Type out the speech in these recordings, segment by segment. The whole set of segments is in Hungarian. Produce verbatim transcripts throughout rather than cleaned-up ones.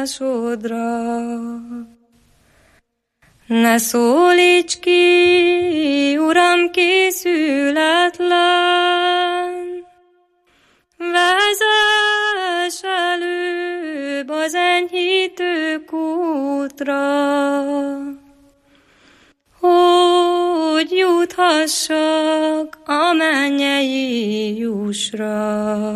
vallomásodra. Ne szólíts ki, Uram, készületlen, vezess előbb az enyhítő kútra, hogy juthassak a mennyei jussra.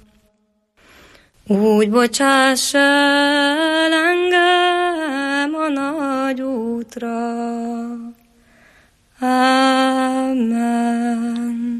Úgy bocsáss el engem a nagy útra. Amen.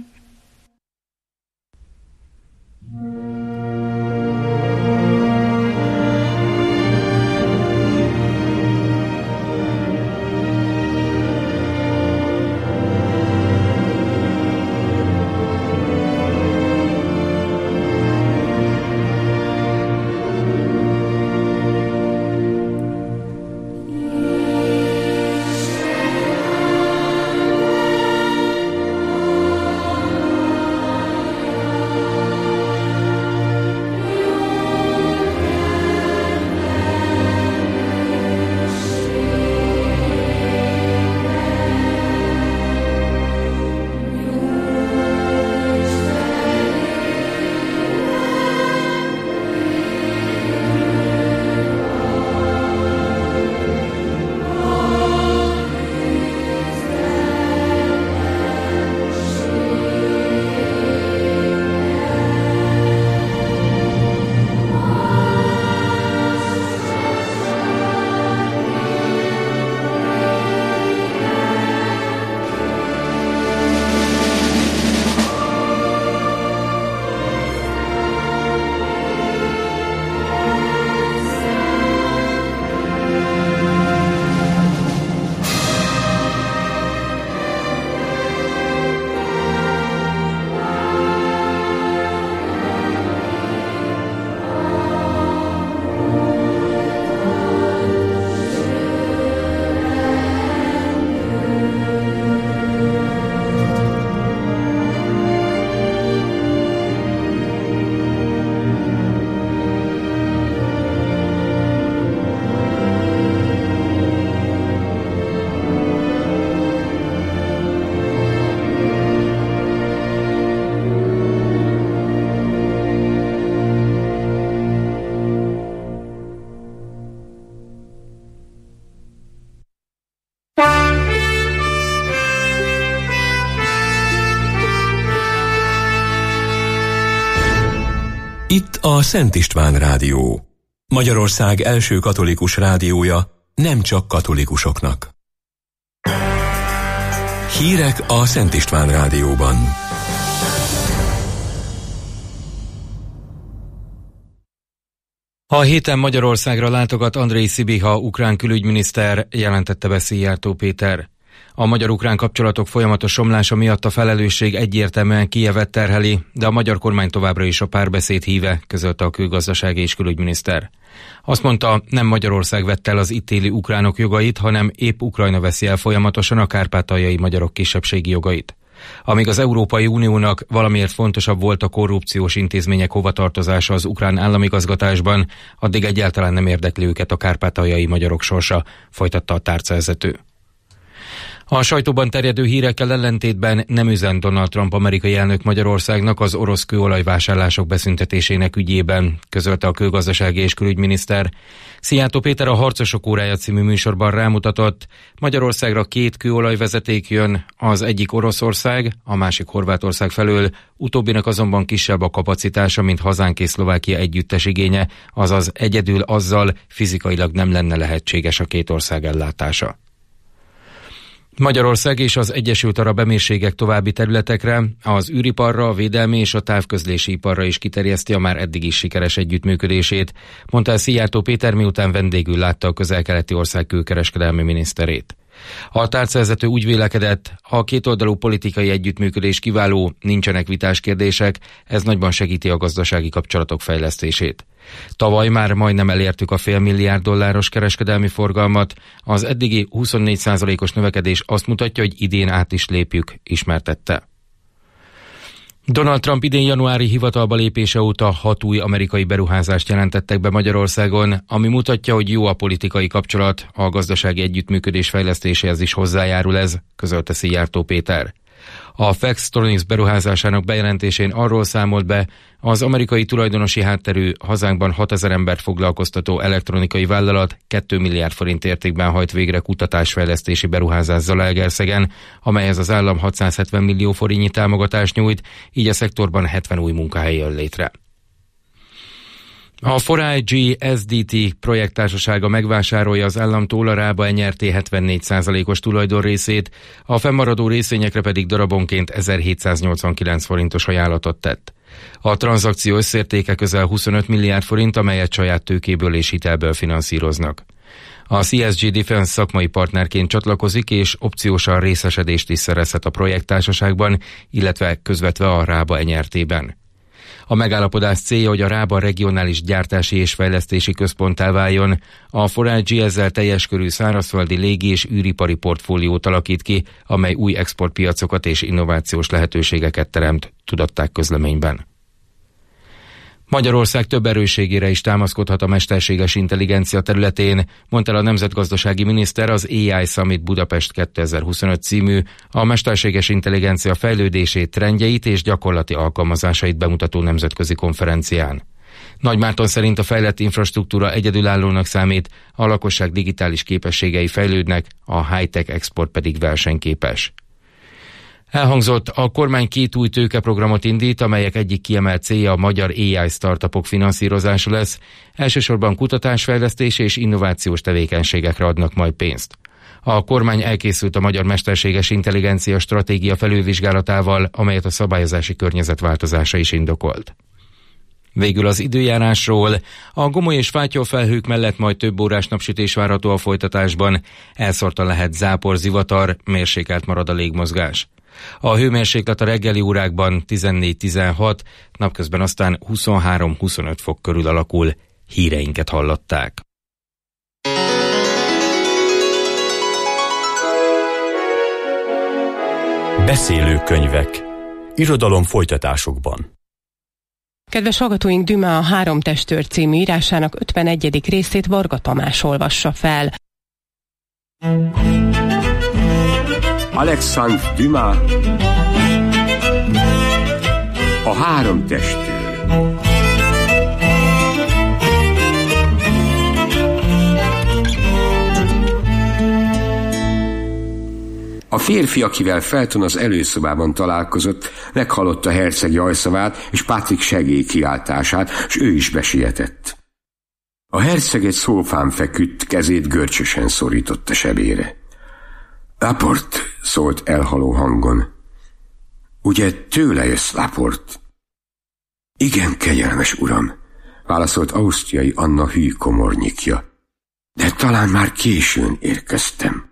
Itt a Szent István Rádió, Magyarország első katolikus rádiója, nem csak katolikusoknak. Hírek a Szent István Rádióban. A héten Magyarországra látogat Andrej Szibiha ukrán külügyminiszter, jelentette be Szijjártó Péter. A magyar-ukrán kapcsolatok folyamatos romlása miatt a felelősség egyértelműen Kijevet terheli, de a magyar kormány továbbra is a párbeszéd híve, közölte a külgazdasági és külügyminiszter. Azt mondta, nem Magyarország vette el az itt élő ukránok jogait, hanem épp Ukrajna veszi el folyamatosan a kárpátaljai magyarok kisebbségi jogait. Amíg az Európai Uniónak valamiért fontosabb volt a korrupciós intézmények hovatartozása az ukrán államigazgatásban, addig egyáltalán nem érdekli őket a kárpátaljai magyarok sorsa, folytatta a tárcavezető. A sajtóban terjedő hírekkel ellentétben nem üzen Donald Trump amerikai elnök Magyarországnak az orosz kőolajvásárlások beszüntetésének ügyében, közölte a külgazdasági és külügyminiszter. Szijjártó Péter a Harcosok órája című műsorban rámutatott, Magyarországra két kőolajvezeték jön, az egyik Oroszország, a másik Horvátország felől, utóbbinak azonban kisebb a kapacitása, mint hazánk és Szlovákia együttes igénye, azaz egyedül azzal fizikailag nem lenne lehetséges a két ország ellátása. Magyarország és az Egyesült Arab Emírségek további területekre, az űriparra, a védelmi és a távközlési iparra is kiterjeszti a már eddig is sikeres együttműködését, mondta el Szijjártó Péter, miután vendégül látta a közel-keleti ország külkereskedelmi miniszterét. A tárcavezető úgy vélekedett, a kétoldalú politikai együttműködés kiváló, nincsenek vitás kérdések, ez nagyban segíti a gazdasági kapcsolatok fejlesztését. Tavaly már majdnem elértük a fél milliárd dolláros kereskedelmi forgalmat, az eddigi huszonnégy százalékos növekedés azt mutatja, hogy idén át is lépjük, ismertette. Donald Trump idén januári hivatalba lépése óta hat új amerikai beruházást jelentettek be Magyarországon, ami mutatja, hogy jó a politikai kapcsolat, a gazdasági együttműködés fejlesztéséhez is hozzájárul ez, közölte Szijjártó Péter. A Flextronics beruházásának bejelentésén arról számolt be, az amerikai tulajdonosi hátterű, hazánkban hatezer embert foglalkoztató elektronikai vállalat két milliárd forint értékben hajt végre kutatásfejlesztési beruházás Zalaegerszegen, amelyhez az állam hatszázhetven millió forintnyi támogatást nyújt, így a szektorban hetven új munkahely jön létre. A four I G S D T projekttársasága megvásárolja az államtól a Rába en er té hetvennégy százalékos tulajdonrészét, a fennmaradó részvényekre pedig darabonként ezerhétszáznyolcvankilenc forintos ajánlatot tett. A tranzakció összértéke közel huszonöt milliárd forint, amelyet saját tőkéből és hitelből finanszíroznak. A C S G Defense szakmai partnerként csatlakozik, és opciósan részesedést is szerezhet a projekttársaságban, illetve közvetve a Rába en er té-ben. A megállapodás célja, hogy a Rába regionális gyártási és fejlesztési központtá váljon. A four I G ezzel teljes körű szárazföldi légi és űripari portfóliót alakít ki, amely új exportpiacokat és innovációs lehetőségeket teremt, tudatták közleményben. Magyarország több erősségére is támaszkodhat a mesterséges intelligencia területén, mondta el a nemzetgazdasági miniszter az á i Summit Budapest kétezer-huszonöt című, a mesterséges intelligencia fejlődését, trendjeit és gyakorlati alkalmazásait bemutató nemzetközi konferencián. Nagy Márton szerint a fejlett infrastruktúra egyedülállónak számít, a lakosság digitális képességei fejlődnek, a high-tech export pedig versenyképes. Elhangzott, a kormány két új tőkeprogramot indít, amelyek egyik kiemelt célja a magyar á i startupok finanszírozása lesz. Elsősorban kutatásfejlesztés és innovációs tevékenységekre adnak majd pénzt. A kormány elkészült a magyar mesterséges intelligencia stratégia felülvizsgálatával, amelyet a szabályozási környezet változása is indokolt. Végül az időjárásról. A gomoly és fátyolfelhők mellett majd több órás napsütés várható a folytatásban. Elszórtan lehet zápor, zivatar, mérsékelt marad a légmozgás. A hőmérséklet a reggeli órákban tizennégy-tizenhat, napközben aztán huszonhárom-huszonöt fok körül alakul. Híreinket hallották. Beszélő könyvek. Irodalom folytatásokban. Kedves hallgatóink, Dumas a Három testőr című írásának ötvenegyedik részét Varga Tamás olvassa fel. Alexandre Dumas, a Három testőr. A férfi, akivel Felton az előszobában találkozott, meghallotta herceg jajszavát és Patrick segélykiáltását, s ő is besietett. A herceg egy szófán feküdt, kezét görcsösen szorította sebére. Laporte, szólt elhaló hangon. Ugye tőle jössz, Laporte? Igen, kegyelmes uram, válaszolt ausztriai Anna hű komornyikja. De talán már későn érkeztem.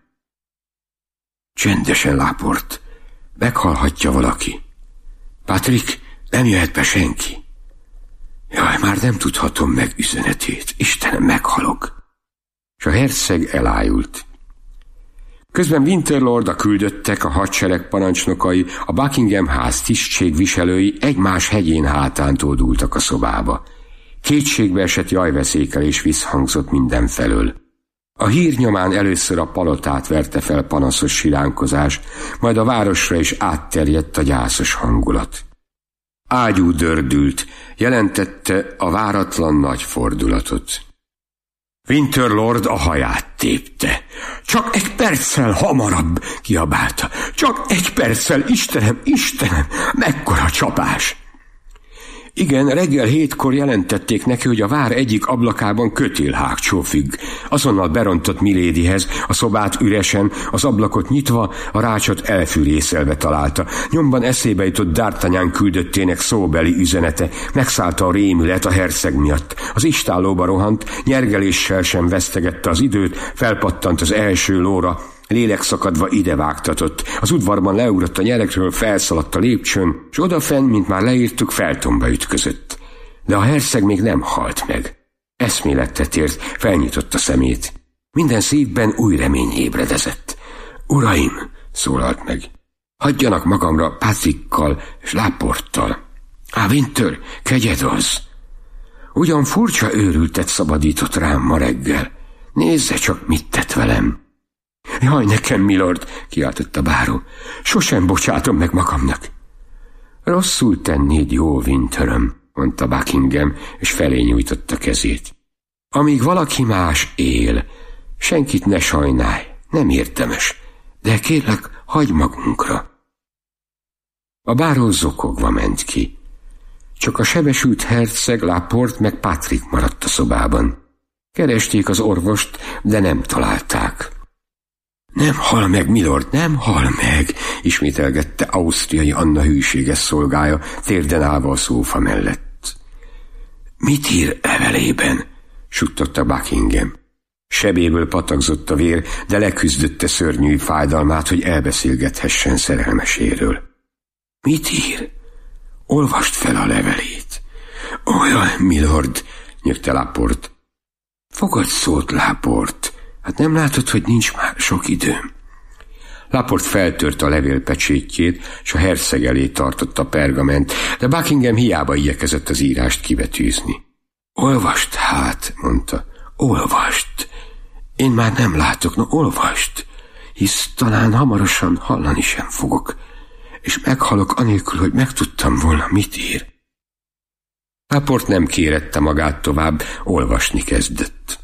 Csendesen, Laporte, meghallhatja valaki. Patrick, nem jöhet be senki. Jaj, már nem tudhatom meg üzenetét, Istenem, meghalok. És a herceg elájult. Közben Winterlord, a küldöttek, a hadsereg parancsnokai, a Buckingham ház tisztségviselői egymás hegyén hátán tódultak a szobába. Kétségbe esett jajveszékelés visszhangzott mindenfelől. A hír nyomán először a palotát verte fel panaszos siránkozás, majd a városra is átterjedt a gyászos hangulat. Ágyú dördült, jelentette a váratlan nagy fordulatot. Winterlord a haját tépte. Csak egy perccel hamarabb, kiabálta. Csak egy perccel, Istenem, Istenem, mekkora csapás! Igen, reggel hétkor jelentették neki, hogy a vár egyik ablakában kötélhágcsó függ. Azonnal berontott Miladyhez, a szobát üresen, az ablakot nyitva, a rácsot elfűrészelve találta. Nyomban eszébe jutott D'Artagnan küldöttének szóbeli üzenete, megszállta a rémület a herceg miatt. Az istállóba rohant, nyergeléssel sem vesztegette az időt, felpattant az első lóra, lélekszakadva idevágtatott. Az udvarban leugrott a nyerekről, felszaladt a lépcsőn, s odafenn, mint már leírtuk, Feltonba ütközött. De a herceg még nem halt meg. Eszmélettel tért, felnyitotta szemét. Minden szívben új remény ébredezett. Uraim, szólalt meg, Hagyjanak magamra Patrickkal és Laporttal. Á, Winter, kegyed az! Ugyan furcsa őrültet szabadított rám ma reggel. Nézze csak, mit tett velem. Jaj, nekem, milord, kiáltott a báró. Sosem bocsátom meg magamnak. Rosszul tennéd, jó, Winteröm, mondta Buckingham, és felé nyújtotta kezét. Amíg valaki más él, senkit ne sajnálj, nem érdemes, de kérlek, hagyj magunkra. A báró zokogva ment ki. Csak a sebesült herceg, Laport meg Patrick maradt a szobában. Keresték az orvost, de nem találták. Nem hal meg, milord, nem hal meg, ismételgette Ausztriai Anna hűséges szolgája, térden állva a szófa mellett. Mit ír levelében? Suttogta Buckingham. Sebéből patakzott a vér, de leküzdötte szörnyű fájdalmát, hogy elbeszélgethessen szerelmeséről. Mit ír? Olvast fel a levelét. Olyan, milord, nyögte Laport. Fogad szót, Laport. Hát nem látod, hogy nincs már sok időm? Laport feltörte a levél pecsétjét, s a herceg elé tartotta a pergament, de Buckingham hiába igyekezett az írást kivetűzni. Olvast hát, mondta, olvast. Én már nem látok, no olvast, hisz talán hamarosan hallani sem fogok, és meghalok anélkül, hogy megtudtam volna, mit ír. Laport nem kérette magát tovább, olvasni kezdett.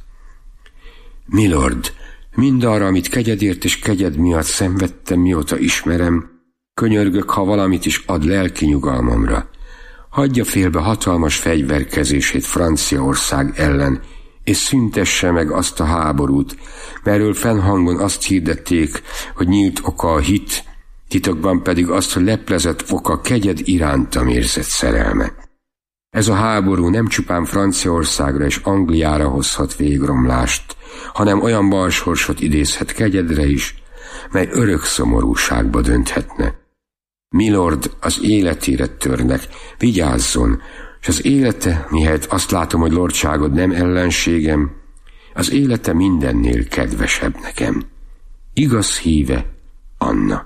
Milord, mindarra, amit kegyedért és kegyed miatt szenvedtem, mióta ismerem, könyörgök, ha valamit is ad lelki nyugalmamra. Hagyja félbe hatalmas fegyverkezését Franciaország ellen, és szüntesse meg azt a háborút, merről fennhangon azt hirdették, hogy nyílt oka a hit, titokban pedig azt, hogy leplezett oka kegyed irántam érzett szerelme. Ez a háború nem csupán Franciaországra és Angliára hozhat végromlást, hanem olyan balsorsot idézhet kegyedre is, mely örök szomorúságba dönthetne. Milord az életére törnek, vigyázzon, és az élete, mihelyt azt látom, hogy lordságod nem ellenségem, az élete mindennél kedvesebb nekem. Igaz híve, Anna.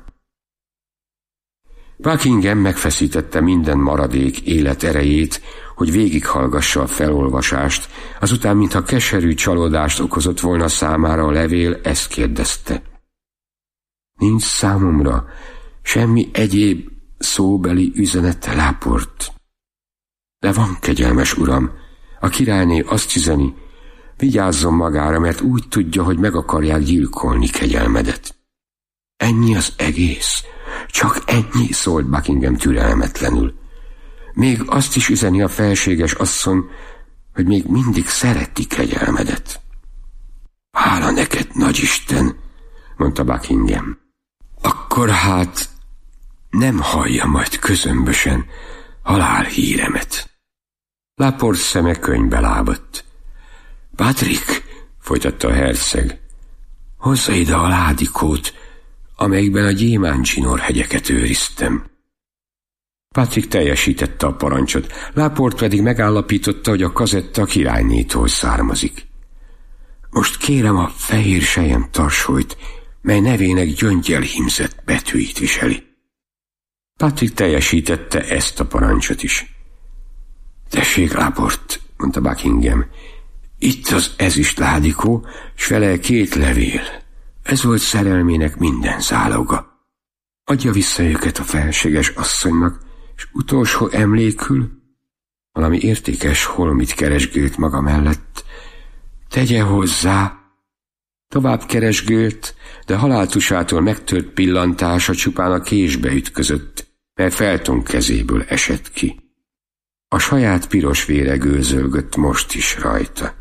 Buckingham megfeszítette minden maradék élet erejét, hogy végighallgassa a felolvasást, azután, mintha keserű csalódást okozott volna számára a levél, ezt kérdezte. Nincs számomra semmi egyéb szóbeli üzenete, Laport. De van, kegyelmes uram, a királyné azt üzeni, vigyázzon magára, mert úgy tudja, hogy meg akarják gyilkolni kegyelmedet. Ennyi az egész, csak ennyi, szólt Buckingham türelmetlenül. Még azt is üzeni a felséges asszony, hogy még mindig szereti kegyelmedet. Hála neked, nagyisten, mondta Buckingham. Akkor hát nem hallja majd közömbösen halálhíremet. Laport szeme könyvbe lábadt. Patrick, folytatta a herceg, hozza ide a ládikót, amelyikben a gyémántcsinor hegyeket őriztem. Patrick teljesítette a parancsot, Laport pedig megállapította, hogy a kazetta a királynétól származik. Most kérem a fehér sejem tarsolyt, mely nevének gyöngyel hímzett betűit viseli. Patrick teljesítette ezt a parancsot is. Tessék, Laport, mondta Buckingham, itt az ezüst ládikó, s vele két levél. Ez volt szerelmének minden záloga. Adja vissza őket a felséges asszonynak, és utolsó emlékül, valami értékes holmit keresgélt maga mellett, tegye hozzá. Tovább keresgélt, de haláltusától megtört pillantása csupán a késbe ütközött, mert Felton kezéből esett ki. A saját piros vére gőzölgött most is rajta.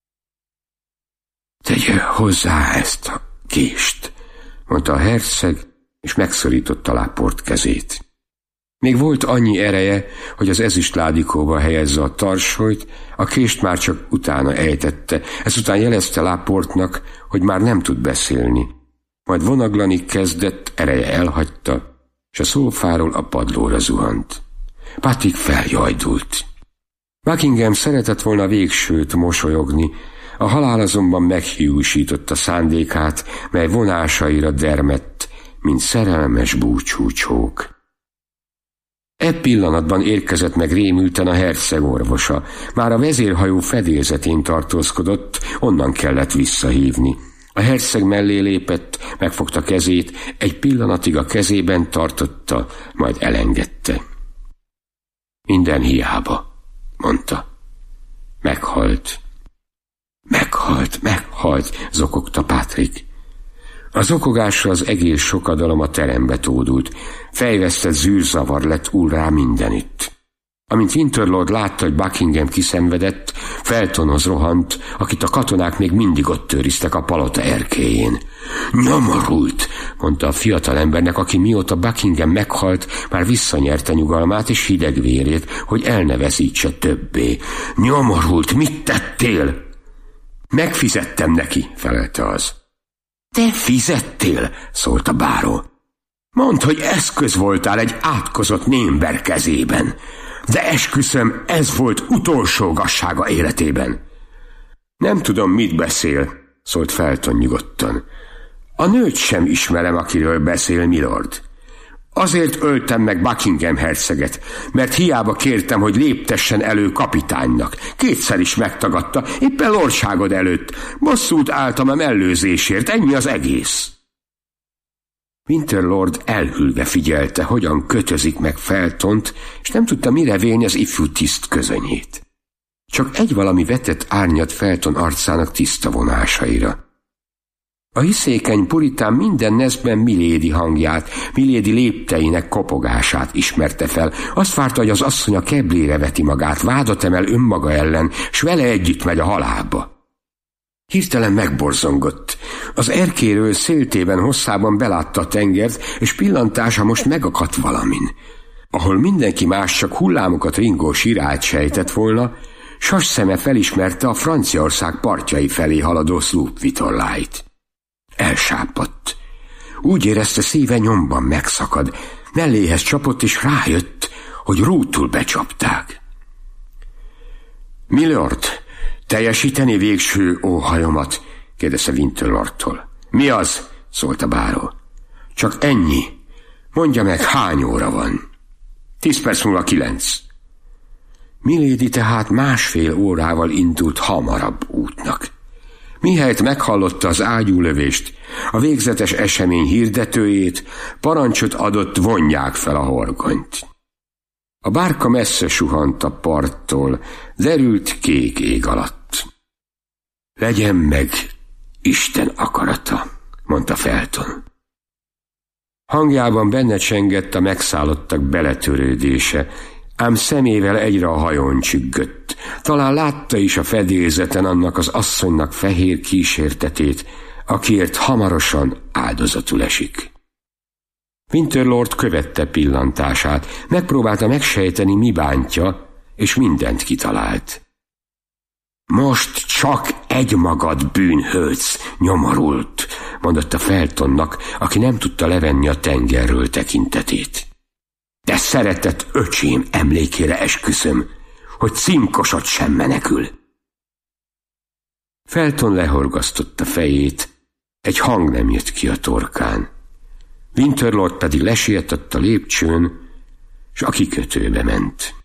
Tegye hozzá ezt a kést, mondta a herceg, és megszorította Laport kezét. Még volt annyi ereje, hogy az ezüst ládikóba helyezze a tarsolyt, a kést már csak utána ejtette, ezután jelezte Laportnak, hogy már nem tud beszélni. Majd vonaglani kezdett, ereje elhagyta, és a szófáról a padlóra zuhant. Patrick feljajdult. Buckingham szeretett volna végsőt mosolyogni, a halál azonban meghiúsította szándékát, mely vonásaira dermedt, mint szerelmes búcsúcsók. E pillanatban érkezett meg rémülten a herceg orvosa. Már a vezérhajó fedélzetén tartózkodott, onnan kellett visszahívni. A herceg mellé lépett, megfogta kezét, egy pillanatig a kezében tartotta, majd elengedte. Minden hiába, mondta. Meghalt. Meghalt, meghalt, zokogta Patrick. A zokogásra az egész sokadalom a terembe tódult. Fejvesztett zűrzavar lett úrrá mindenütt. Amint Winterlord látta, hogy Buckingham kiszenvedett, Feltonhoz rohant, akit a katonák még mindig ott őriztek a palota erkélyén. Nyomorult, mondta a fiatalembernek, aki mióta Buckingham meghalt, már visszanyerte nyugalmát és hideg vérét, hogy el ne veszítse többé. Nyomorult, mit tettél? Megfizettem neki, felelte az. Te fizettél, szólt a báró. Mondd, hogy eszköz voltál egy átkozott némber kezében, de esküszöm, ez volt utolsó gazsága életében. Nem tudom, mit beszél, szólt Felton nyugodtan. A nőt sem ismerem, akiről beszél, milord. Azért öltem meg Buckingham herceget, mert hiába kértem, hogy léptessen elő kapitánynak. Kétszer is megtagadta, éppen lordságod előtt. Bosszút álltam a mellőzésért, ennyi az egész. Winterlord elhűlve figyelte, hogyan kötözik meg Feltont, és nem tudta mire vélni az ifjú tiszt közönyét. Csak egy valami vetett árnyat Felton arcának tiszta vonásaira. A hiszékeny puritán minden neszben Milady hangját, Milady lépteinek kopogását ismerte fel. Azt várta, hogy az asszony a keblére veti magát, vádat emel önmaga ellen, s vele együtt megy a halálba. Hirtelen megborzongott. Az erkéről széltében hosszában belátta a tengert, és pillantása most megakadt valamin. Ahol mindenki más csak hullámokat ringó sirályt sejtett volna, sas szeme felismerte a Franciaország partjai felé haladó sloop vitorláit. Elsápadt. Úgy érezte, szíve nyomban megszakad. Melléhez csapott, és rájött, hogy rútul becsapták. Milord, teljesíteni végső óhajomat? kérdezte Winterlordtól. Mi az? szólt a báró. Csak ennyi. Mondja meg, hány óra van? Tíz perc múlva kilenc. Milady tehát másfél órával indult hamarabb útnak. Mihelyt meghallotta az ágyúlövést, a végzetes esemény hirdetőjét, parancsot adott, vonják fel a horgonyt. A bárka messze suhant a parttól, derült kék ég alatt. Legyen meg Isten akarata, mondta Felton. Hangjában benne csengett a megszállottak beletörődése, ám szemével egyre a hajón csüggött. Talán látta is a fedélzeten annak az asszonynak fehér kísértetét, akiért hamarosan áldozatul esik. Winterlord követte pillantását, megpróbálta megsejteni, mi bántja, és mindent kitalált. Most csak egymagad bűnhődsz, nyomorult, mondotta Feltonnak, aki nem tudta levenni a tengerről tekintetét. De szeretett öcsém emlékére esküszöm, hogy cinkosod sem menekül. Felton lehorgasztotta fejét, egy hang nem jött ki a torkán. Winterlord pedig lesietett a lépcsőn, s a kikötőbe ment.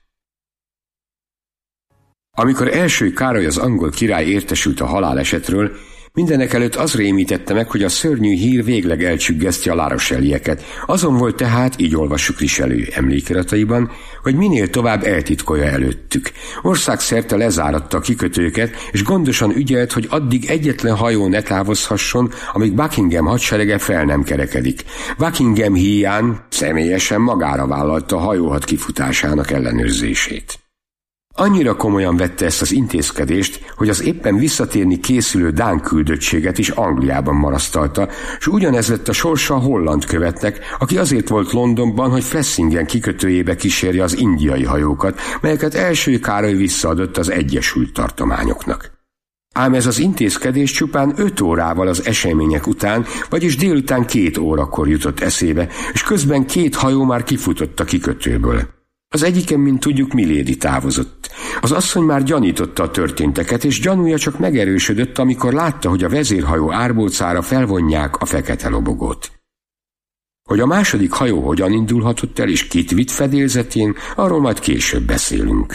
Amikor első Károly az angol király értesült a halálesetről, mindenekelőtt az rémítette meg, hogy a szörnyű hír végleg elcsüggeszti a La Rochelle-ieket. Azon volt tehát, így olvassuk Richelieu emlékirataiban, hogy minél tovább eltitkolja előttük. Országszerte lezáratta a kikötőket, és gondosan ügyelt, hogy addig egyetlen hajó ne távozhasson, amíg Buckingham hadserege fel nem kerekedik. Buckingham híján személyesen magára vállalta a hajóhat kifutásának ellenőrzését. Annyira komolyan vette ezt az intézkedést, hogy az éppen visszatérni készülő dán küldöttséget is Angliában marasztalta, s ugyanez lett a sorsa a holland követnek, aki azért volt Londonban, hogy Flessingen kikötőjébe kísérje az indiai hajókat, melyeket első Károly visszaadott az Egyesült Tartományoknak. Ám ez az intézkedés csupán öt órával az események után, vagyis délután két órakor jutott eszébe, és közben két hajó már kifutott a kikötőből. Az egyiken, mint tudjuk, Milady távozott. Az asszony már gyanította a történteket, és gyanúja csak megerősödött, amikor látta, hogy a vezérhajó árbócára felvonják a fekete lobogót. Hogy a második hajó hogyan indulhatott el és kit vitt fedélzetén, arról majd később beszélünk.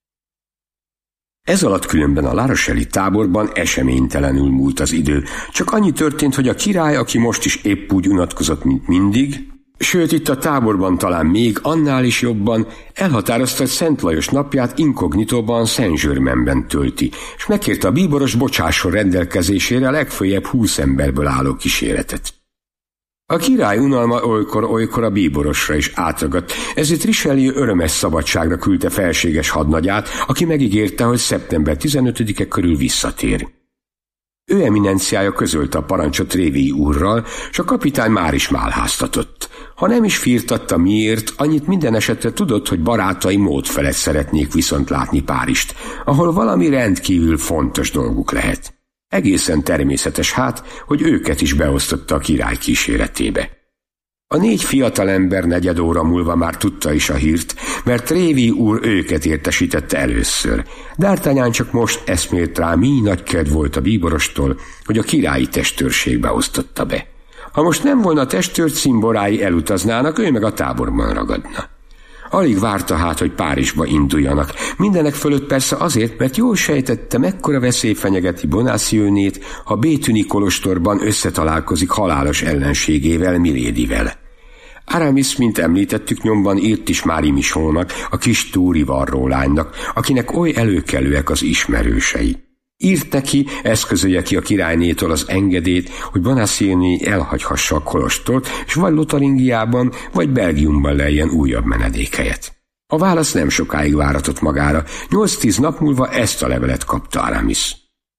Ez alatt különben a La Rochelle-i táborban eseménytelenül múlt az idő. Csak annyi történt, hogy a király, aki most is épp úgy unatkozott, mint mindig, sőt itt a táborban talán még annál is jobban, elhatározta, hogy Szent Lajos napját inkognitóban Saint-Germainben tölti, és megkérte a bíboros bocsásson rendelkezésére a legföljebb húsz emberből álló kíséretet. A király unalma olykor-olykor a bíborosra is átragadt, ezért Richelieu örömes szabadságra küldte felséges hadnagyát, aki megígérte, hogy szeptember tizenötödike körül visszatér. Ő eminenciája közölte a parancsot Révy úrral, s a kapitány már is málháztatott. Ha nem is firtatta miért, annyit minden esetre tudott, hogy barátai mód felett szeretnék viszont látni Párizst, ahol valami rendkívül fontos dolguk lehet. Egészen természetes hát, hogy őket is beosztotta a király kíséretébe. A négy fiatalember negyed óra múlva már tudta is a hírt, mert Révy úr őket értesítette először. D'Artagnan csak most eszmélt rá, mi nagy kedv volt a bíborostól, hogy a királyi testőrségbe osztotta be. Ha most nem volna a testőr, cimborái elutaznának, ő meg a táborban ragadna. Alig várta hát, hogy Párizsba induljanak. Mindenek fölött persze azért, mert jól sejtette, mekkora veszély fenyegeti Bonacieux-nét, ha Béthune kolostorban összetalálkozik halálos ellenségével, Milédivel. Aramis, mint említettük, nyomban írt is Mári Michonnak, a kis túri varrólánynak, akinek oly előkelőek az ismerősei. Írt neki, eszközölje ki a királynétól az engedélyt, hogy Bonacieux elhagyhassa a kolostort, és vagy Lotaringiában, vagy Belgiumban lejjen újabb menedékhelyet. A válasz nem sokáig váratott magára, nyolc-tíz nap múlva ezt a levelet kapta Aramis.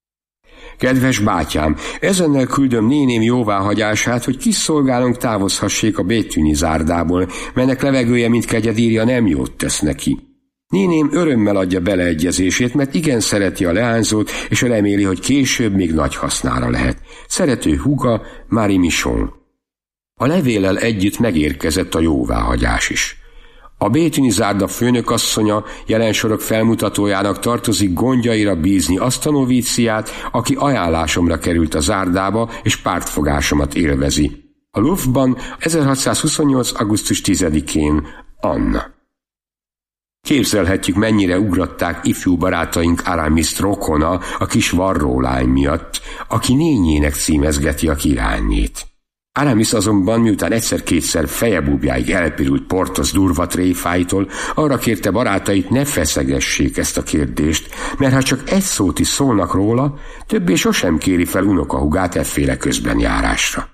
Kedves bátyám, ezennel küldöm néném jóváhagyását, hogy kis szolgálónk távozhassék a Béthune zárdából, melynek levegője, mint kegyedírja, nem jót tesz neki. Néném örömmel adja beleegyezését, mert igen szereti a leányzót, és reméli, hogy később még nagy hasznára lehet. Szerető húga, Mári Michon. A levéllel együtt megérkezett a jóváhagyás is. A Béthune zárda főnökasszonya jelen sorok felmutatójának tartozik gondjaira bízni azt a novíciát, aki ajánlásomra került a zárdába, és pártfogásomat élvezi. A Louvre-ban ezerhatszázhuszonnyolc. augusztus tizedikén Anna. Képzelhetjük, mennyire ugratták ifjú barátaink Aramis rokona a kis varrólány miatt, aki nényének címezgeti a királynét. Aramis azonban, miután egyszer-kétszer fejebúbjáig elpirult Porthos durva tréfáitól, arra kérte barátait, ne feszegessék ezt a kérdést, mert ha csak egy szót is szólnak róla, többé sosem kéri fel unokahúgát efféle közbenjárásra.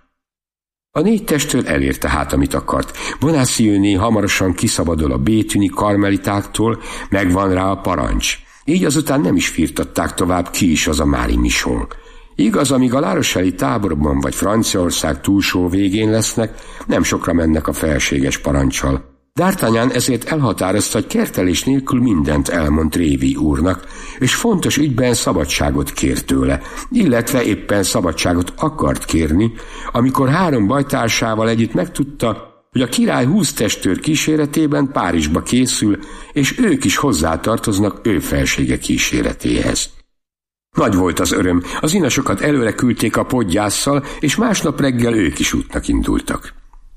A négy testőr elérte hát, amit akart. Bonacieux-né hamarosan kiszabadul a béthune karmelitáktól, megvan rá a parancs. Így azután nem is firtatták tovább, ki is az a Mári Michon. Igaz, amíg a La Rochelle-i táborban vagy Franciaország túlsó végén lesznek, nem sokra mennek a felséges parancsal. D'Artagnan ezért elhatározta, hogy kertelés nélkül mindent elmond Révy úrnak, és fontos ügyben szabadságot kér tőle, illetve éppen szabadságot akart kérni, amikor három bajtársával együtt megtudta, hogy a király húsz testőr kíséretében Párizsba készül, és ők is hozzátartoznak ő felsége kíséretéhez. Nagy volt az öröm, az inasokat előre küldték a podgyásszal, és másnap reggel ők is útnak indultak.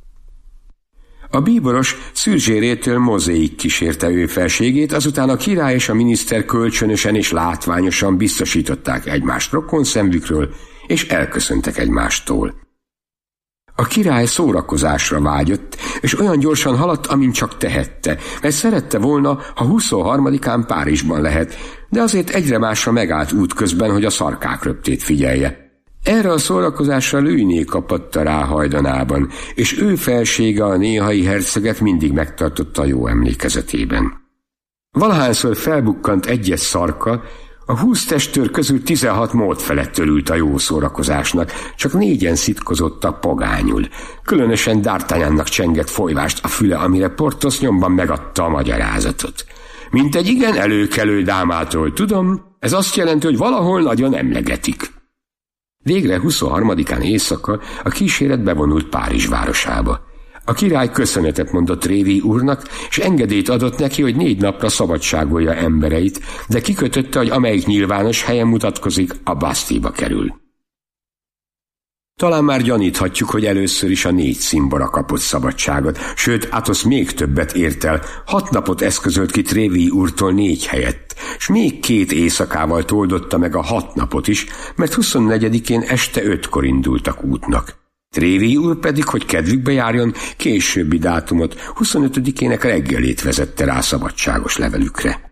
A bíboros Szürzsérétől Mozéig kísérte ő felségét, azután a király és a miniszter kölcsönösen és látványosan biztosították egymást rokonszenvükről, és elköszöntek egymástól. A király szórakozásra vágyott, és olyan gyorsan haladt, amint csak tehette, mert szerette volna, ha huszonharmadikán Párizsban lehet, de azért egyre másra megállt útközben, hogy a szarkák röptét figyelje. Erre a szórakozásra Luynes kapatta rá hajdanában, és ő felsége a néhai herceget mindig megtartotta jó emlékezetében. Valahányszor felbukkant egyes szarka, a húsz testőr közül tizenhat mód felett örült a jó szórakozásnak, csak négyen szitkozottak pogányul. Különösen D'Artagnannak csengett folyvást a füle, amire Porthos nyomban megadta a magyarázatot. Mint egy igen előkelő dámától tudom, ez azt jelenti, hogy valahol nagyon emlegetik. Végre huszonharmadikán éjszaka a kíséret bevonult Párizs városába. A király köszönetet mondott Révy úrnak, és engedélyt adott neki, hogy négy napra szabadságolja embereit, de kikötötte, hogy amelyik nyilvános helyen mutatkozik, a Bastille-ba kerül. Talán már gyaníthatjuk, hogy először is a négy szimbora kapott szabadságot, sőt, Athos még többet ért el, hat napot eszközölt ki Tréville úrtól négy helyett, s még két éjszakával toldotta meg a hat napot is, mert huszonnegyedikén este ötkor indultak útnak. Tréville úr pedig, hogy kedvükbe járjon, későbbi dátumot, huszonötödikének reggelét vezette rá szabadságos levelükre.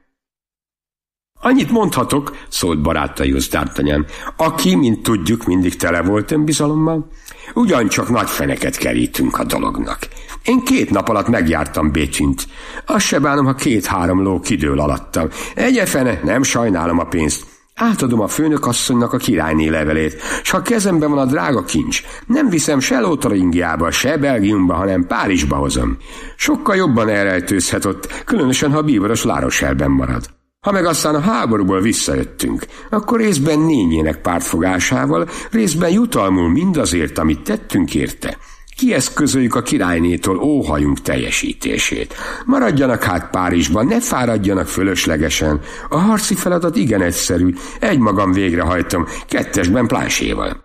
Annyit mondhatok, szólt barátaihoz D'Artagnan, aki, mint tudjuk, mindig tele volt önbizalommal, ugyancsak nagy feneket kerítünk a dolognak. Én két nap alatt megjártam Bécsint. Azt se bánom, ha két-három ló kidől alattam. Egyefene, nem sajnálom a pénzt. Átadom a főnökasszonynak a királyné levelét, s ha kezemben van a drága kincs, nem viszem se Lotharingiába, se Belgiumba, hanem Párizsba hozom. Sokkal jobban elrejtőzhet ott, különösen, ha bíboros La Rochelle-ben marad. Ha meg aztán a háborúból visszajöttünk, akkor részben nényének pártfogásával, részben jutalmul mindazért, amit tettünk érte. Kieszközöljük a királynétól óhajunk teljesítését. Maradjanak hát Párizsban, ne fáradjanak fölöslegesen. A harci feladat igen egyszerű, egymagam végrehajtom, kettesben Planchéval.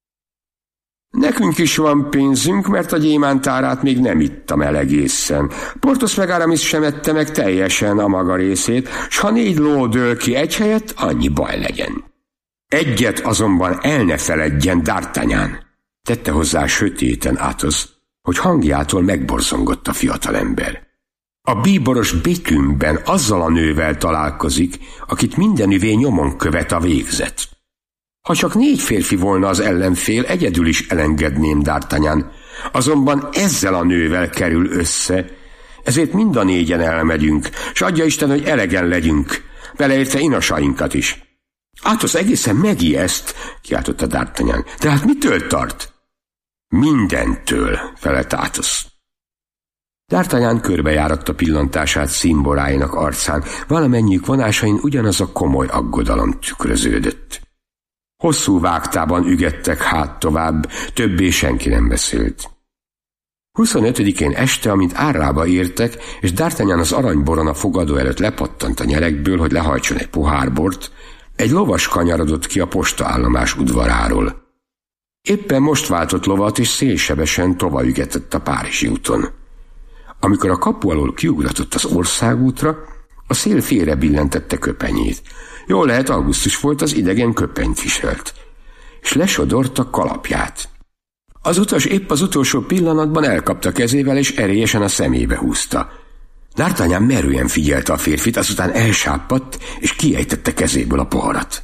Nekünk is van pénzünk, mert a gyémántárát még nem ittam el egészen. Porthos meg Aramis sem ette meg teljesen a maga részét, s ha négy ló dől ki egy helyett, annyi baj legyen. Egyet azonban el ne feledjen D'Artagnan, tette hozzá sötéten Athos, hogy hangjától megborzongott a fiatalember. A bíboros Béthune-ben azzal a nővel találkozik, akit mindenüvé nyomon követ a végzet. Ha csak négy férfi volna az ellenfél, egyedül is elengedném D'Artagnan, azonban ezzel a nővel kerül össze, ezért mind a négyen elmegyünk, s adja Isten, hogy elegen legyünk, beleértve inasainkat is. Athos egészen megijeszt, kiáltotta D'Artagnan. De hát mitől tart? Mindentől, felelt Athos. D'Artagnan körbejáratta pillantását szimboráinak arcán, valamennyiük vonásain ugyanaz a komoly aggodalom tükröződött. Hosszú vágtában ügettek hát tovább, többé senki nem beszélt. huszonötödikén este, amint Arrába értek, és D'Artagnan az aranyboron a fogadó előtt lepattant a nyerekből, hogy lehajtson egy pohár bort, egy lovas kanyarodott ki a postaállomás udvaráról. Éppen most váltott lovat, és szélsebesen tovaügetett a párizsi úton. Amikor a kapu alól kiugratott az országútra, a szél félre billentette köpenyét. Jól lehet, augusztus volt, az idegen köpenyt viselt, és lesodorta kalapját. Az utas épp az utolsó pillanatban elkapta kezével, és erélyesen a szemébe húzta. D'Artagnan merően figyelte a férfit, azután elsápadt, és kiejtette kezéből a poharat.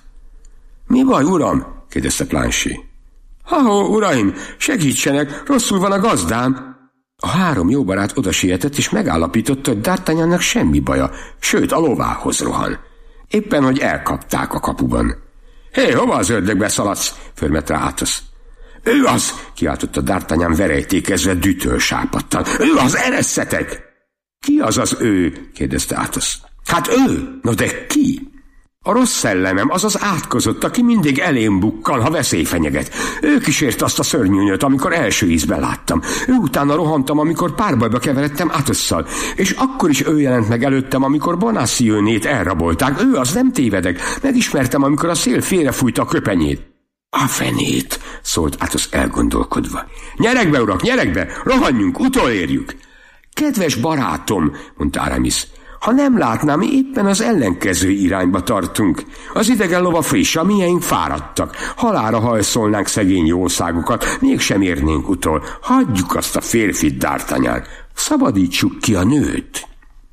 Mi baj, uram? kérdezte Planchet. Ha-ho, uraim, segítsenek, rosszul van a gazdám. A három jó barát oda sietett, és megállapította, hogy D'Artagnannak semmi baja, sőt, a lovához rohan. Éppen, hogy elkapták a kapuban. Hé, hova az ördögbe szaladsz? Förmet rá Athos. Ő az! Kiáltotta D'Artagnan verejtékezve, dütől sápadtan. Ő az, eresszetek! Ki az az ő? Kérdezte Athos. Hát ő! No de ki? A rossz szellemem, az az átkozott, aki mindig elém bukkan, ha veszély fenyeget. Ő kísért azt a szörnyűnöt, amikor első ízben láttam. Ő utána rohantam, amikor párbajba keveredtem Athosszal, és akkor is ő jelent meg előttem, amikor Bonacieux-nét elrabolták. Ő az, nem tévedek. Megismertem, amikor a szél félrefújta a köpenyét. A fenét, szólt Athos elgondolkodva. Nyerek be, urak, nyerek be, rohanjunk, utolérjük. Kedves barátom, mondta Aramis, ha nem látnám, mi éppen az ellenkező irányba tartunk. Az idegen lova friss, a miénk fáradtak. Halálra hajszolnánk szegény jószágokat, mégsem érnénk utol. Hagyjuk azt a férfit, D'Artagnan. Szabadítsuk ki a nőt.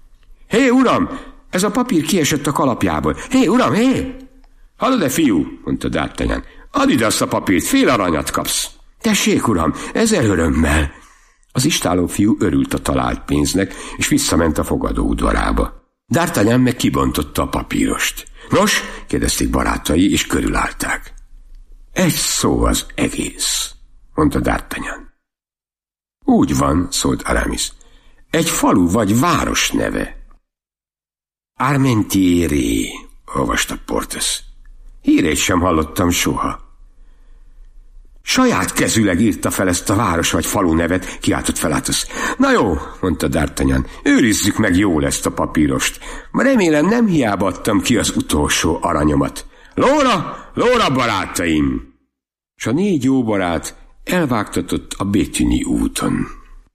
Hé, uram, ez a papír kiesett a kalapjából. Hé, uram, hé! Hallod-e, fiú, mondta D'Artagnan. Add ide azt a papírt, fél aranyat kapsz. Tessék, uram, ezer örömmel. Az istálló fiú örült a talált pénznek, és visszament a fogadó udvarába. D'Artagnan meg kibontotta a papírost. Nos, kérdezték barátai, és körülállták. Egy szó az egész, mondta D'Artagnan. Úgy van, szólt Aramis. Egy falu vagy város neve. Armentières, olvasta Porthos. Hírét sem hallottam soha. Saját kezüleg írta fel ezt a város vagy falu nevet, kiáltott fel Athos. Na jó, mondta D'Artagnan, őrizzük meg jól ezt a papírost. Remélem, nem hiába adtam ki az utolsó aranyomat. Lóra, lóra, barátaim! S a négy jó barát elvágtatott a Bétini úton.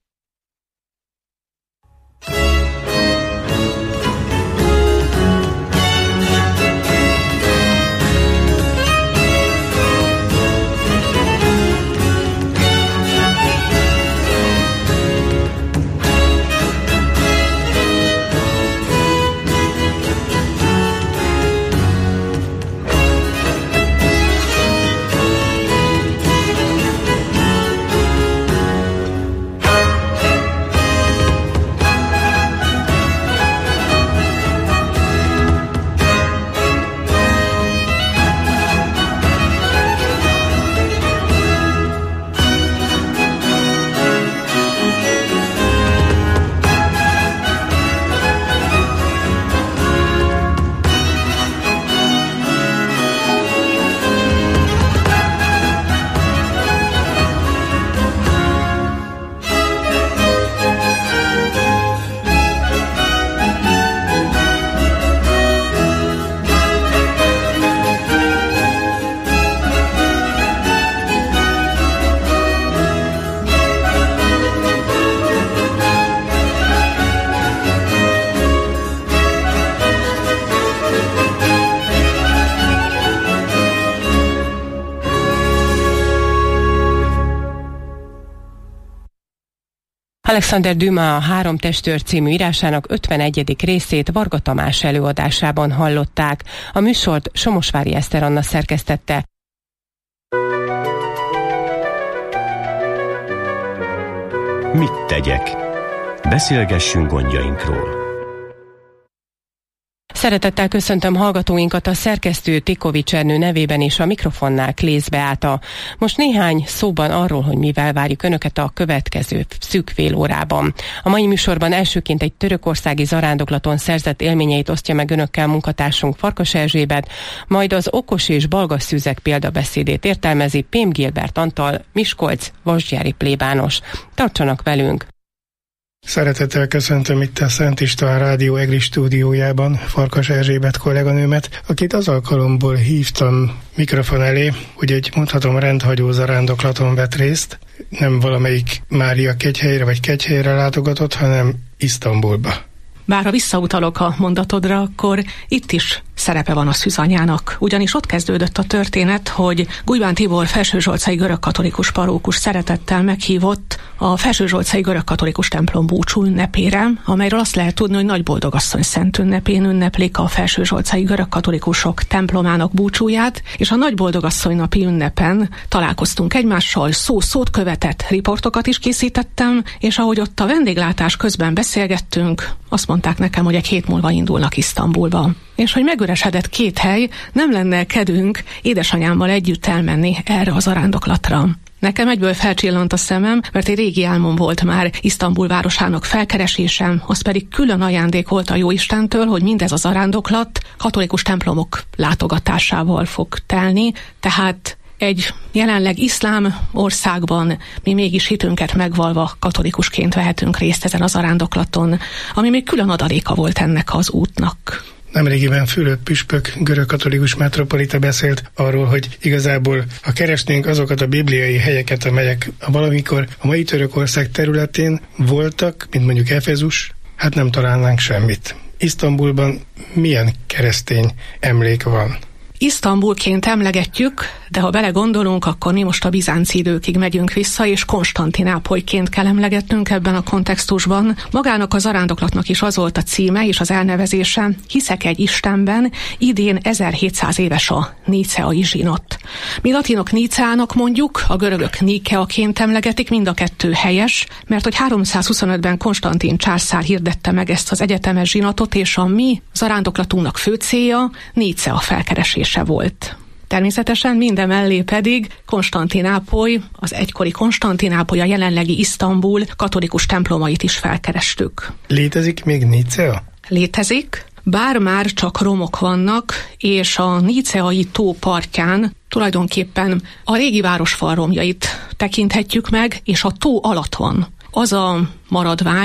Alexander Dumas a Három testőr című írásának ötvenegyedik részét Varga Tamás előadásában hallották. A műsort Somosvári Eszter Anna szerkesztette. Mit tegyek? Beszélgessünk gondjainkról. Szeretettel köszöntöm hallgatóinkat, a szerkesztő Tikovics Ernő nevében és a mikrofonnál Klész Beáta. Most néhány szóban arról, hogy mivel várjuk Önöket a következő szűk fél órában. A mai műsorban elsőként egy törökországi zarándoklaton szerzett élményeit osztja meg Önökkel munkatársunk Farkas Erzsébet, majd az okos és balga szűzek példabeszédét értelmezi Pém Gilbert Antal, Miskolc, Vasgyári plébános. Tartsanak velünk! Szeretettel köszöntöm itt a Szent István Rádió EGRI stúdiójában Farkas Erzsébet kolléganőmet, akit az alkalomból hívtam mikrofon elé, hogy egy mondhatom rendhagyó zarándoklaton vett részt, nem valamelyik Mária kegyhelyre vagy kegyhelyre látogatott, hanem Isztambulba. Bár ha visszautalok a mondatodra, akkor itt is szerepe van a szűzanyának, ugyanis ott kezdődött a történet, hogy Gujbán Tibor felsőzsolcai görögkatolikus parókus szeretettel meghívott a felsőzsolcai görögkatolikus templom búcsú ünnepére, amelyről azt lehet tudni, hogy Nagy Boldogasszony szent ünnepén ünneplik a felsőzsolcai görögkatolikusok templomának búcsúját, és a Nagy Boldogasszony napi ünnepen találkoztunk egymással, szó-szót követett riportokat is készítettem, és ahogy ott a vendéglátás közben beszélgettünk, azt mondták nekem, hogy egy hét múlva indulnak Isztambulba. És hogy megüresedett két hely, nem lenne kedvünk édesanyámmal együtt elmenni erre a zarándoklatra. Nekem egyből felcsillant a szemem, mert egy régi álmom volt már Isztambul városának felkeresésem, az pedig külön ajándék volt a Jóistentől, hogy mindez a zarándoklat katolikus templomok látogatásával fog telni, tehát egy jelenleg iszlám országban mi mégis hitünket megvalva katolikusként vehetünk részt ezen a zarándoklaton, ami még külön adaléka volt ennek az útnak. Nemrégiben Fülöp püspök görögkatolikus metropolita beszélt arról, hogy igazából ha keresnénk azokat a bibliai helyeket, amelyek valamikor a mai Törökország területén voltak, mint mondjuk Efezus, hát nem találnánk semmit. Isztambulban milyen keresztény emlék van? Isztambulként emlegetjük, de ha belegondolunk, akkor mi most a bizánci időkig megyünk vissza, és Konstantinápolyként kell emlegetnünk ebben a kontextusban. Magának a zarándoklatnak is az volt a címe és az elnevezése: Hiszek egy Istenben, idén ezerhétszáz éves a níceai zsinat. Mi latinok Níceának mondjuk, a görögök Nikeaként emlegetik, mind a kettő helyes, mert hogy háromszázhuszonötben Konstantin császár hirdette meg ezt az egyetemes zsinatot, és a mi zarándoklatunknak fő célja Nícea felkeresése volt. Természetesen mindemellé pedig Konstantinápoly, az egykori Konstantinápoly, a jelenlegi Isztambul katolikus templomait is felkerestük. Létezik még Nícea? Létezik, bár már csak romok vannak, és a níceai tó partján tulajdonképpen a régi városfal romjait tekinthetjük meg, és a tó alatt van az a maradvány,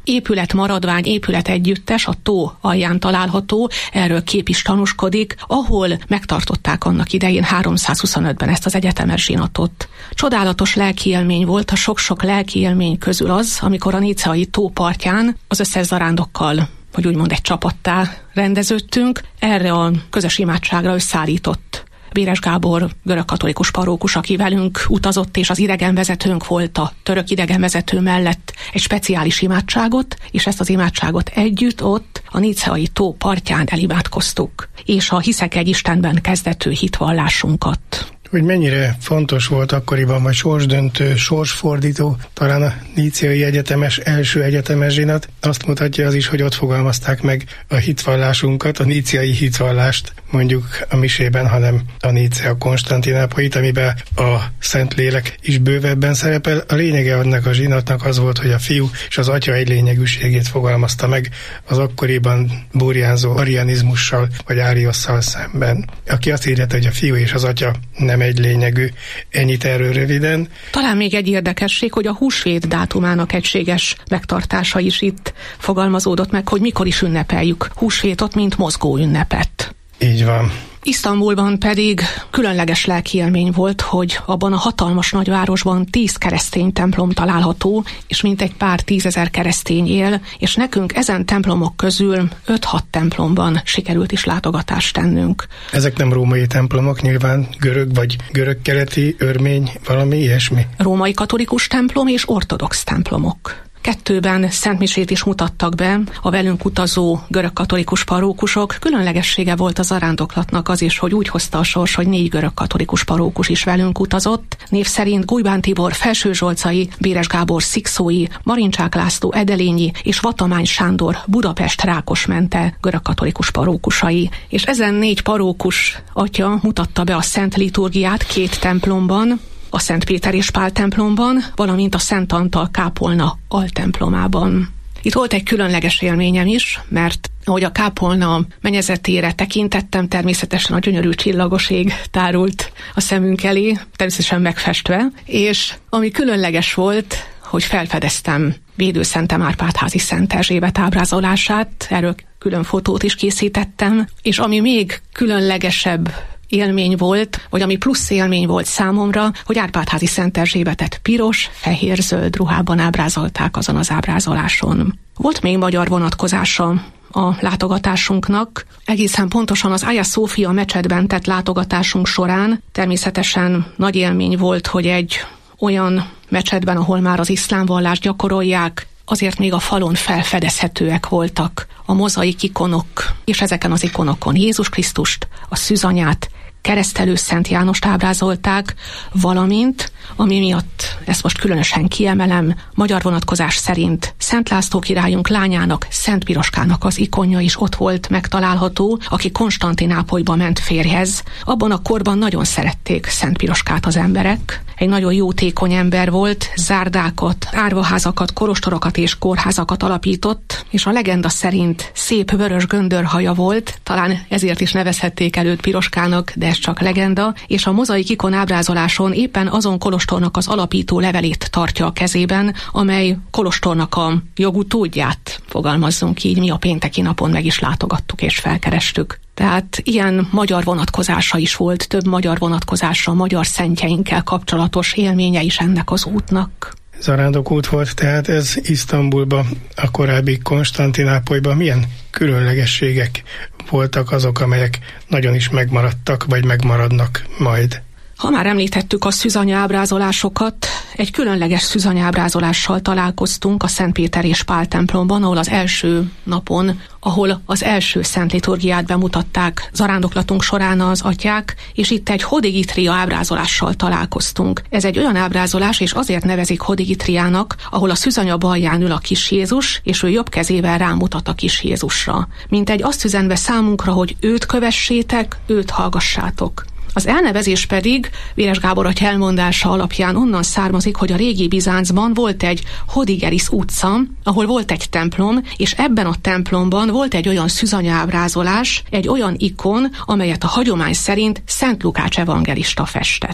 épület maradvány, épület együttes a tó alján található, erről kép is tanúskodik, ahol megtartották annak idején háromszázhuszonötben ezt az egyetemes zsinatot. Csodálatos lelki élmény volt, a sok-sok lelki élmény közül az, amikor a níceai tó partján az összes zarándokkal, hogy úgymond egy csapattá rendeződtünk, erre a közös imádságra összeállított Béres Gábor görögkatolikus parókus, aki velünk utazott, és az idegenvezetőnk volt a török idegenvezető mellett egy speciális imádságot, és ezt az imádságot együtt ott a níceai tó partján elimádkoztuk, és a hiszek egy Istenben kezdető hitvallásunkat. Hogy mennyire fontos volt akkoriban, vagy sorsdöntő, sorsfordító, talán a níceai egyetemes, első egyetemes zsinat, azt mutatja az is, hogy ott fogalmazták meg a hitvallásunkat, a níceai hitvallást, mondjuk a misében, hanem a Nicea Konstantinápolit, amiben a Szentlélek is bővebben szerepel. A lényege annak a zsinatnak az volt, hogy a fiú és az atya egylényegűségét fogalmazta meg az akkoriban burjánzó arianizmussal, vagy áriosszal szemben. Aki azt írja, hogy a fiú és az atya nem egy lényegű. Ennyit erről röviden. Talán még egy érdekesség, hogy a húsvét dátumának egységes megtartása is itt fogalmazódott meg, hogy mikor is ünnepeljük húsvétot, mint mozgó ünnepet. Így van. Isztambulban pedig különleges lelki élmény volt, hogy abban a hatalmas nagyvárosban tíz keresztény templom található, és mintegy pár tízezer keresztény él, és nekünk ezen templomok közül öt-hat templomban sikerült is látogatást tennünk. Ezek nem római templomok, nyilván görög vagy görög-keleti, örmény, valami ilyesmi? Római katolikus templom és ortodox templomok. Kettőben szentmisét is mutattak be a velünk utazó görögkatolikus parókusok. Különlegessége volt az zarándoklatnak az is, hogy úgy hozta a sors, hogy négy görögkatolikus parókus is velünk utazott. Név szerint Gujbán Tibor Felsőzsolcai, Béres Gábor Szikszói, Marincsák László Edelényi és Vatamány Sándor Budapest Rákosmente görögkatolikus parókusai. És ezen négy parókus atya mutatta be a szent liturgiát két templomban, a Szent Péter és Pál templomban, valamint a Szent Antal kápolna altemplomában. Itt volt egy különleges élményem is, mert ahogy a kápolna mennyezetére tekintettem, természetesen a gyönyörű csillagos ég tárult a szemünk elé, természetesen megfestve, és ami különleges volt, hogy felfedeztem Védőszentem Árpád-házi Szent Erzsébet ábrázolását, erről külön fotót is készítettem, és ami még különlegesebb élmény volt, vagy ami plusz élmény volt számomra, hogy Árpád-házi Szent Erzsébetet piros, fehér-zöld ruhában ábrázolták azon az ábrázoláson. Volt még magyar vonatkozása a látogatásunknak. Egészen pontosan az Hagia Sophia mecsetben tett látogatásunk során természetesen nagy élmény volt, hogy egy olyan mecsetben, ahol már az iszlám vallást gyakorolják, azért még a falon felfedezhetőek voltak a mozaik ikonok, és ezeken az ikonokon Jézus Krisztust, a Szűzanyát, Keresztelő Szent Jánost ábrázolták, valamint, ami miatt ezt most különösen kiemelem, magyar vonatkozás szerint Szent László királyunk lányának, Szent Piroskának az ikonja is ott volt megtalálható, aki Konstantinápolyba ment férjhez. Abban a korban nagyon szerették Szent Piroskát az emberek. Egy nagyon jótékony ember volt, zárdákat, árvaházakat, kolostorokat és kórházakat alapított, és a legenda szerint szép vörös göndörhaja volt, talán ezért is nevezhették előtt Piroskának, de ez csak legenda, és a mozaik ikon ábrázoláson éppen azon kolostornak az alapító levelét tartja a kezében, amely kolostornak a jogutódját, fogalmazzunk így, mi a pénteki napon meg is látogattuk és felkerestük. Tehát ilyen magyar vonatkozása is volt, több magyar vonatkozása, magyar szentjeinkkel kapcsolatos élménye is ennek az útnak. Zarándok út volt, tehát ez Isztambulban, a korábbi Konstantinápolyban milyen különlegességek voltak azok, amelyek nagyon is megmaradtak, vagy megmaradnak majd? Ha már említettük a szűzanya ábrázolásokat, egy különleges szűzanya ábrázolással találkoztunk a Szent Péter és Pál templomban, ahol az első napon, ahol az első szent liturgiát bemutatták zarándoklatunk során az atyák, és itt egy hodigitria ábrázolással találkoztunk. Ez egy olyan ábrázolás, és azért nevezik hodigitriának, ahol a szűzanya balján ül a kis Jézus, és ő jobb kezével rámutat a kis Jézusra. Mint egy azt üzenve számunkra, hogy őt kövessétek, őt hallgassátok. Az elnevezés pedig Béres Gábor atya elmondása alapján onnan származik, hogy a régi Bizáncban volt egy Hodigeris utca, ahol volt egy templom, és ebben a templomban volt egy olyan szűzanya ábrázolás, egy olyan ikon, amelyet a hagyomány szerint Szent Lukács evangélista festett.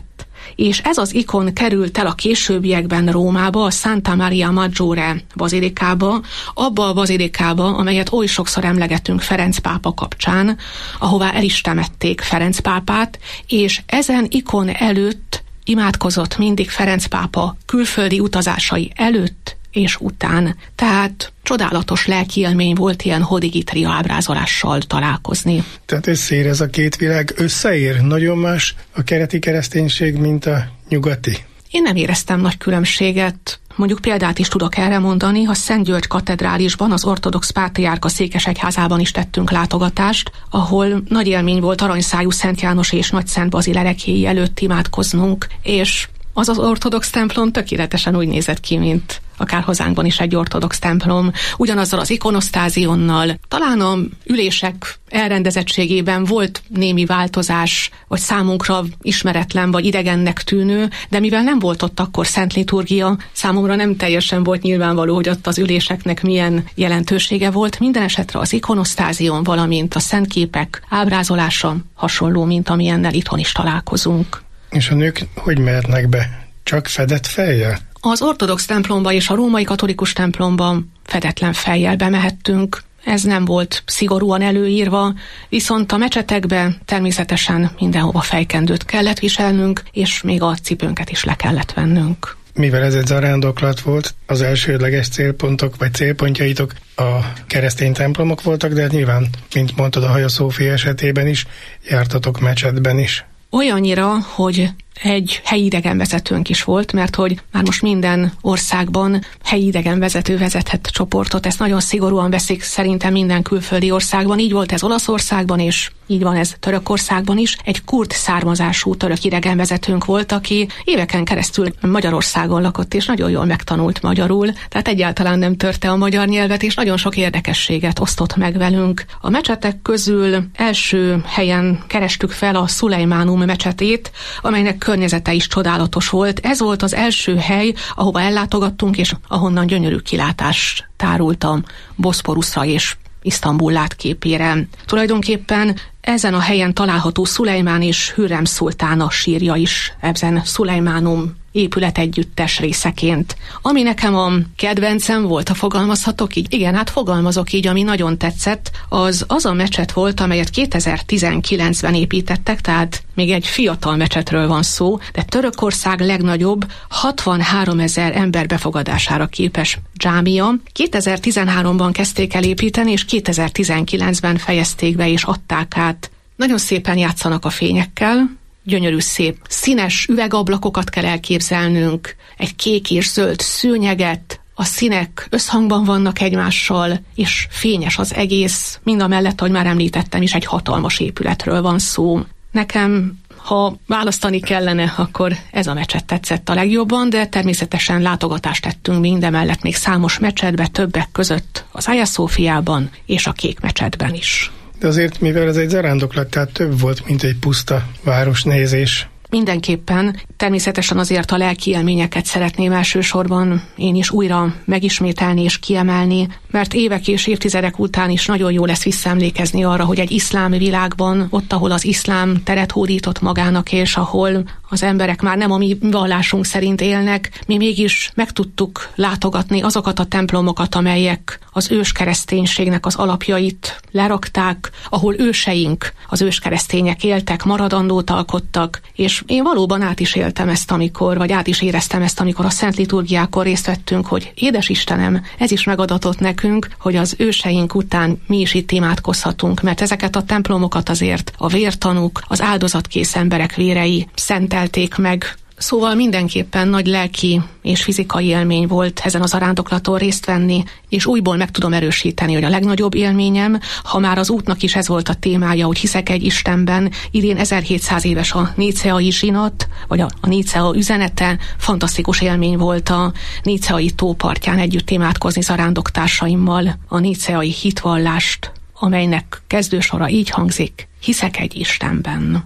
és ez az ikon került el a későbbiekben Rómába, a Santa Maria Maggiore bazilikába, abba a bazilikába, amelyet oly sokszor emlegetünk Ferenc pápa kapcsán, ahová el is temették Ferenc pápát, és ezen ikon előtt imádkozott mindig Ferenc pápa külföldi utazásai előtt és után. Tehát csodálatos lelki élmény volt ilyen hodigitria ábrázolással találkozni. Tehát összeér ez a két világ, összeér? Nagyon más a keleti kereszténység, mint a nyugati? Én nem éreztem nagy különbséget. Mondjuk példát is tudok erre mondani, ha Szent György katedrálisban, az ortodox pátriárka székesegyházában is tettünk látogatást, ahol nagy élmény volt aranyszájú Szent János és Nagy Szent Bazil ereklyéi előtt imádkoznunk, és az az ortodox templom tökéletesen úgy nézett ki, mint akár hazánkban is egy ortodox templom, ugyanazzal az ikonosztázionnal. Talán a ülések elrendezettségében volt némi változás, vagy számunkra ismeretlen, vagy idegennek tűnő, de mivel nem volt ott akkor szent liturgia, számomra nem teljesen volt nyilvánvaló, hogy ott az üléseknek milyen jelentősége volt. Minden esetre az ikonosztázion, valamint a szentképek ábrázolása hasonló, mint amilyennel itthon is találkozunk. És a nők hogy mehetnek be? Csak fedett fejjel? Az ortodox templomba és a római katolikus templomban fedetlen fejjel bemehettünk. Ez nem volt szigorúan előírva, viszont a mecsetekbe természetesen mindenhova fejkendőt kellett viselnünk, és még a cipőnket is le kellett vennünk. Mivel ez egy zarándoklat volt, az elsődleges célpontok vagy célpontjaitok a keresztény templomok voltak, de nyilván, mint mondtad, a Hagia Sophia esetében is, jártatok mecsetben is. Olyannyira, hogy egy helyi idegenvezetőnk is volt, mert hogy már most minden országban helyi idegenvezető vezethet csoportot, ezt nagyon szigorúan veszik szerintem minden külföldi országban, így volt ez Olaszországban, és így van ez Törökországban is. Egy kurd származású török idegenvezetőnk volt, aki éveken keresztül Magyarországon lakott, és nagyon jól megtanult magyarul, tehát egyáltalán nem törte a magyar nyelvet, és nagyon sok érdekességet osztott meg velünk. A mecsetek közül első helyen kerestük fel a Szulejmánum mecsetét, amelynek környezete is csodálatos volt. Ez volt az első hely, ahova ellátogattunk, és ahonnan gyönyörű kilátás tárult a Boszporuszra és Isztambul látképére. Tulajdonképpen ezen a helyen található Szulejmán és Hürrem szultána sírja is ezen Szulejmánum épület együttes részeként. Ami nekem a kedvencem volt, ha fogalmazhatok így, igen, hát fogalmazok így, ami nagyon tetszett, az az a mecset volt, amelyet kétezer-tizenkilencben építettek, tehát még egy fiatal mecsetről van szó, de Törökország legnagyobb hatvanháromezer ember befogadására képes dzsámia. kétezer-tizenháromban kezdték el építeni, és kétezer-tizenkilencben fejezték be és adták át. Nagyon szépen játszanak a fényekkel, gyönyörű szép színes üvegablakokat kell elképzelnünk, egy kék és zöld szőnyeget, a színek összhangban vannak egymással, és fényes az egész, mind a mellett, ahogy már említettem is, egy hatalmas épületről van szó. Nekem, ha választani kellene, akkor ez a mecset tetszett a legjobban, de természetesen látogatást tettünk mindemellett még számos mecsetbe, többek között az Hagia Sophiában és a Kék mecsetben is. De azért, mivel ez egy zarándoklat, tehát több volt, mint egy puszta városnézés. Mindenképpen, természetesen azért a lelki élményeket szeretném elsősorban én is újra megismételni és kiemelni, mert évek és évtizedek után is nagyon jó lesz visszaemlékezni arra, hogy egy iszlám világban, ott, ahol az iszlám teret hódított magának, és ahol az emberek már nem a mi vallásunk szerint élnek, mi mégis meg tudtuk látogatni azokat a templomokat, amelyek az őskereszténységnek az alapjait lerakták, ahol őseink, az őskeresztények éltek, maradandót alkottak, és én valóban át is éltem ezt, amikor, vagy át is éreztem ezt, amikor a szent liturgiákon részt vettünk, hogy édes Istenem, ez is megadatott nekünk, hogy az őseink után mi is itt imádkozhatunk, mert ezeket a templomokat azért a vértanúk, az áldozatkész emberek vérei szentelték meg. Szóval mindenképpen nagy lelki és fizikai élmény volt ezen az zarándoklaton részt venni, és újból meg tudom erősíteni, hogy a legnagyobb élményem, ha már az útnak is ez volt a témája, hogy hiszek egy Istenben, idén ezerhétszáz éves a níceai zsinat, vagy a, a Nícea üzenete, fantasztikus élmény volt a níceai tópartján együtt imádkozni zarándoktársaimmal, a níceai hitvallást, amelynek kezdősora így hangzik: hiszek egy Istenben.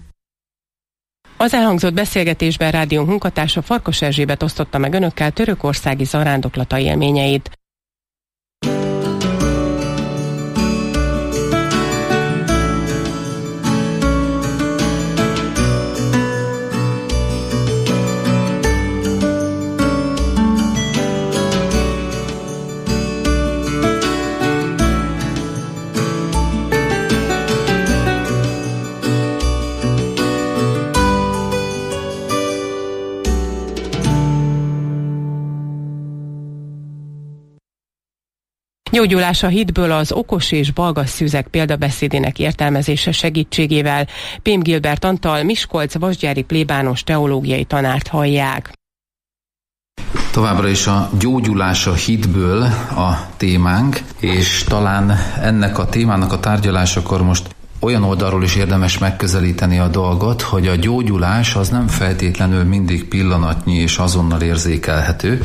Az elhangzott beszélgetésben rádiónk munkatársa Farkas Erzsébet osztotta meg önökkel törökországi zarándoklata élményeit. Gyógyulás a hitből az okos és balgas szűzek példabeszédének értelmezése segítségével. Pém Gilbert Antal, Miskolc vasgyári plébános teológiai tanárt hallják. Továbbra is a gyógyulás a hitből a témánk, és talán ennek a témának a tárgyalásakor most olyan oldalról is érdemes megközelíteni a dolgot, hogy a gyógyulás az nem feltétlenül mindig pillanatnyi és azonnal érzékelhető.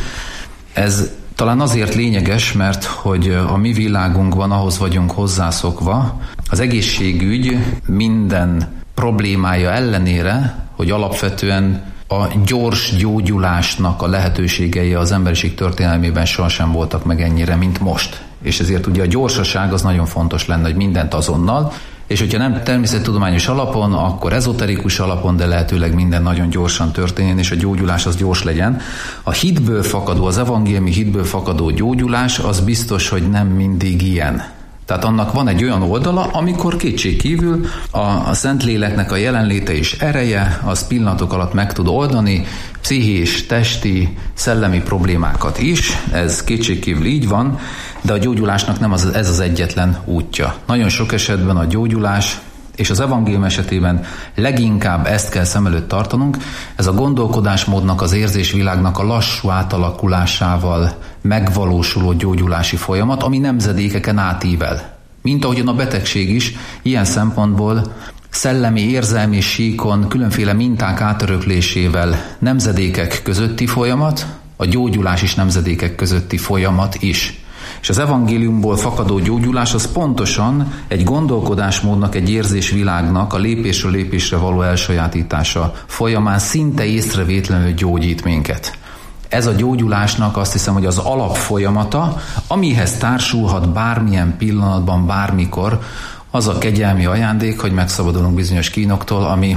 Ez talán azért lényeges, mert hogy a mi világunkban ahhoz vagyunk hozzászokva, az egészségügy minden problémája ellenére, hogy alapvetően a gyors gyógyulásnak a lehetőségei az emberiség történelmében sohasem voltak meg ennyire, mint most. És ezért ugye a gyorsaság az nagyon fontos lenne, hogy mindent azonnal, és hogyha nem természettudományos alapon, akkor ezoterikus alapon, de lehetőleg minden nagyon gyorsan történjen, és a gyógyulás az gyors legyen. A hitből fakadó, az evangéliumi hitből fakadó gyógyulás az biztos, hogy nem mindig ilyen. Tehát annak van egy olyan oldala, amikor kétségkívül a, a Szentléleknek a jelenléte és ereje az pillanatok alatt meg tud oldani pszichés, testi, szellemi problémákat is, ez kétségkívül így van, de a gyógyulásnak nem az, ez az egyetlen útja. Nagyon sok esetben a gyógyulás, és az evangélium esetében leginkább ezt kell szem előtt tartanunk, ez a gondolkodásmódnak, az érzésvilágnak a lassú átalakulásával megvalósuló gyógyulási folyamat, ami nemzedékeken átível. Mint ahogyan a betegség is, ilyen szempontból szellemi, érzelmi síkon különféle minták átöröklésével nemzedékek közötti folyamat, a gyógyulás is nemzedékek közötti folyamat is. És az evangéliumból fakadó gyógyulás az pontosan egy gondolkodásmódnak, egy érzésvilágnak a lépésről lépésre való elsajátítása folyamán szinte észrevétlenül gyógyít minket. Ez a gyógyulásnak azt hiszem, hogy az alapfolyamata, amihez társulhat bármilyen pillanatban, bármikor, az a kegyelmi ajándék, hogy megszabadulunk bizonyos kínoktól, ami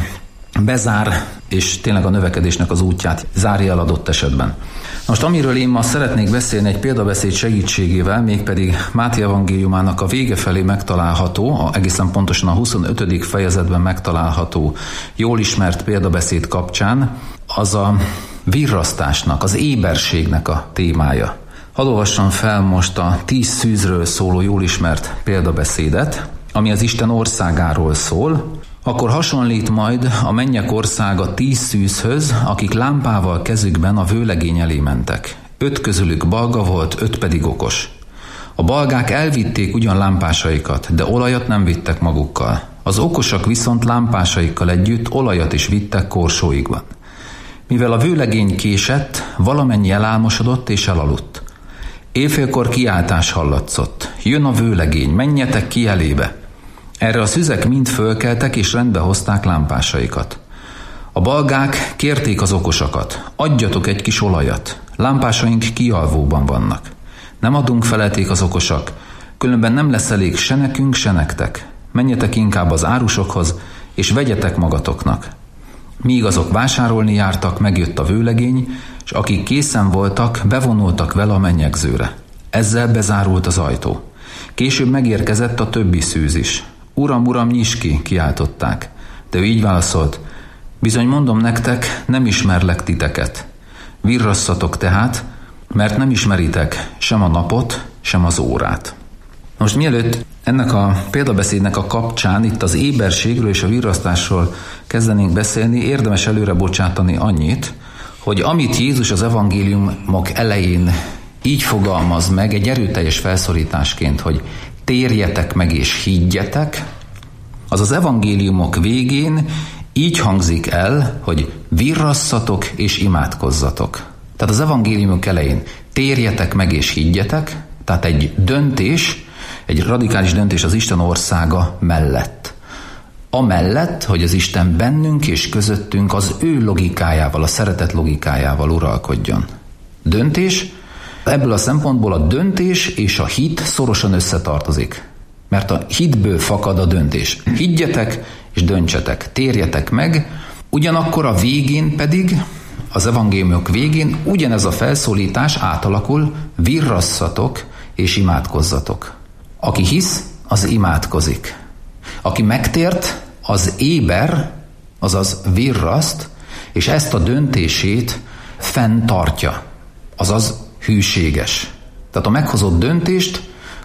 bezár, és tényleg a növekedésnek az útját zárja el adott esetben. Most amiről én ma szeretnék beszélni egy példabeszéd segítségével, mégpedig Máté evangéliumának a vége felé megtalálható, egészen pontosan a huszonötödik fejezetben megtalálható jól ismert példabeszéd kapcsán, az a virrasztásnak, az éberségnek a témája. Hadd olvassam fel most a tíz szűzről szóló jól ismert példabeszédet, ami az Isten országáról szól. Akkor hasonlít majd a mennyek országa tíz szűzhöz, akik lámpával kezükben a vőlegény elé mentek. Öt közülük balga volt, öt pedig okos. A balgák elvitték ugyan lámpásaikat, de olajat nem vittek magukkal. Az okosak viszont lámpásaikkal együtt olajat is vittek korsóikban. Mivel a vőlegény késett, valamennyi elálmosodott és elaludt. Éjfélkor kiáltás hallatszott. Jön a vőlegény, menjetek ki elébe. Erre a szüzek mind fölkeltek és rendbe hozták lámpásaikat. A balgák kérték az okosakat, adjatok egy kis olajat, lámpásaink kialvóban vannak. Nem adunk, felelték az okosak, különben nem lesz elég se nekünk, se nektek. Menjetek inkább az árusokhoz, és vegyetek magatoknak. Míg azok vásárolni jártak, megjött a vőlegény, és akik készen voltak, bevonultak vele a mennyegzőre. Ezzel bezárult az ajtó. Később megérkezett a többi szűz is. Uram, uram, nyisd ki, kiáltották. De ő így válaszolt, bizony mondom nektek, nem ismerlek titeket. Virrasszatok tehát, mert nem ismeritek sem a napot, sem az órát. Most mielőtt ennek a példabeszédnek a kapcsán itt az éberségről és a virrasztásról kezdenénk beszélni, érdemes előre bocsátani annyit, hogy amit Jézus az evangéliumok elején így fogalmaz meg egy erőteljes felszorításként, hogy térjetek meg és higgyetek, az az evangéliumok végén így hangzik el, hogy virrasszatok és imádkozzatok. Tehát az evangéliumok elején térjetek meg és higgyetek, tehát egy döntés, egy radikális döntés az Isten országa mellett. Amellett, hogy az Isten bennünk és közöttünk az ő logikájával, a szeretet logikájával uralkodjon. Döntés, ebből a szempontból a döntés és a hit szorosan összetartozik. Mert a hitből fakad a döntés. Higgyetek és döntsetek, térjetek meg, ugyanakkor a végén pedig, az evangéliumok végén ugyanez a felszólítás átalakul, virrasszatok és imádkozzatok. Aki hisz, az imádkozik. Aki megtért, az éber, azaz virraszt, és ezt a döntését fenntartja, azaz hűséges. Tehát a meghozott döntést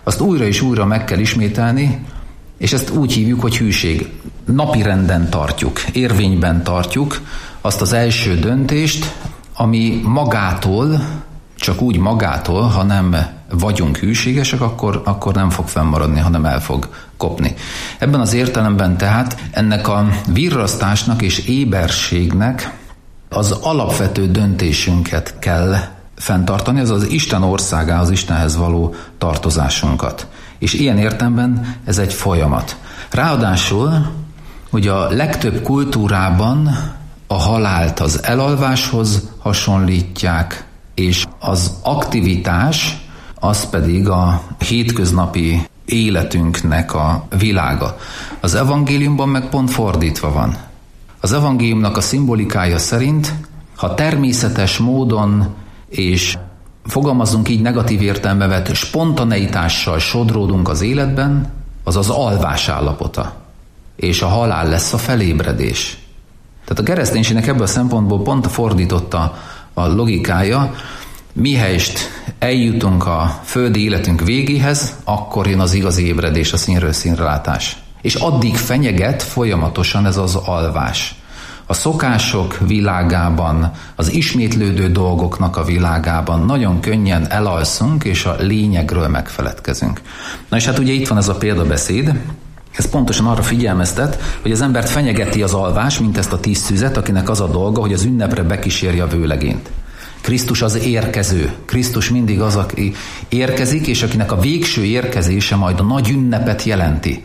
azt újra és újra meg kell ismételni, és ezt úgy hívjuk, hogy hűség. Napirenden tartjuk, érvényben tartjuk azt az első döntést, ami magától, csak úgy magától, ha nem vagyunk hűségesek, akkor, akkor nem fog fennmaradni, hanem el fog kopni. Ebben az értelemben tehát ennek a virrasztásnak és éberségnek az alapvető döntésünket kell fenntartani, az az Isten országához, Istenhez való tartozásunkat. És ilyen értelemben ez egy folyamat. Ráadásul, hogy a legtöbb kultúrában a halált az elalváshoz hasonlítják, és az aktivitás az pedig a hétköznapi életünknek a világa. Az evangéliumban meg pont fordítva van. Az evangéliumnak a szimbolikája szerint, ha természetes módon és fogalmazunk így negatív értelembe vett spontaneitással sodródunk az életben, az az alvás állapota. És a halál lesz a felébredés. Tehát a kereszténységnek ebből a szempontból pont fordította a logikája, mihelyest eljutunk a földi életünk végéhez, akkor jön az igazi ébredés, a színről színre látás. És addig fenyeget folyamatosan ez az alvás. A szokások világában, az ismétlődő dolgoknak a világában nagyon könnyen elalszunk, és a lényegről megfeledkezünk. Na és hát ugye itt van ez a példabeszéd, ez pontosan arra figyelmeztet, hogy az embert fenyegeti az alvás, mint ezt a tíz szüzet, akinek az a dolga, hogy az ünnepre bekísérje a vőlegényt. Krisztus az érkező. Krisztus mindig az, aki érkezik, és akinek a végső érkezése majd a nagy ünnepet jelenti.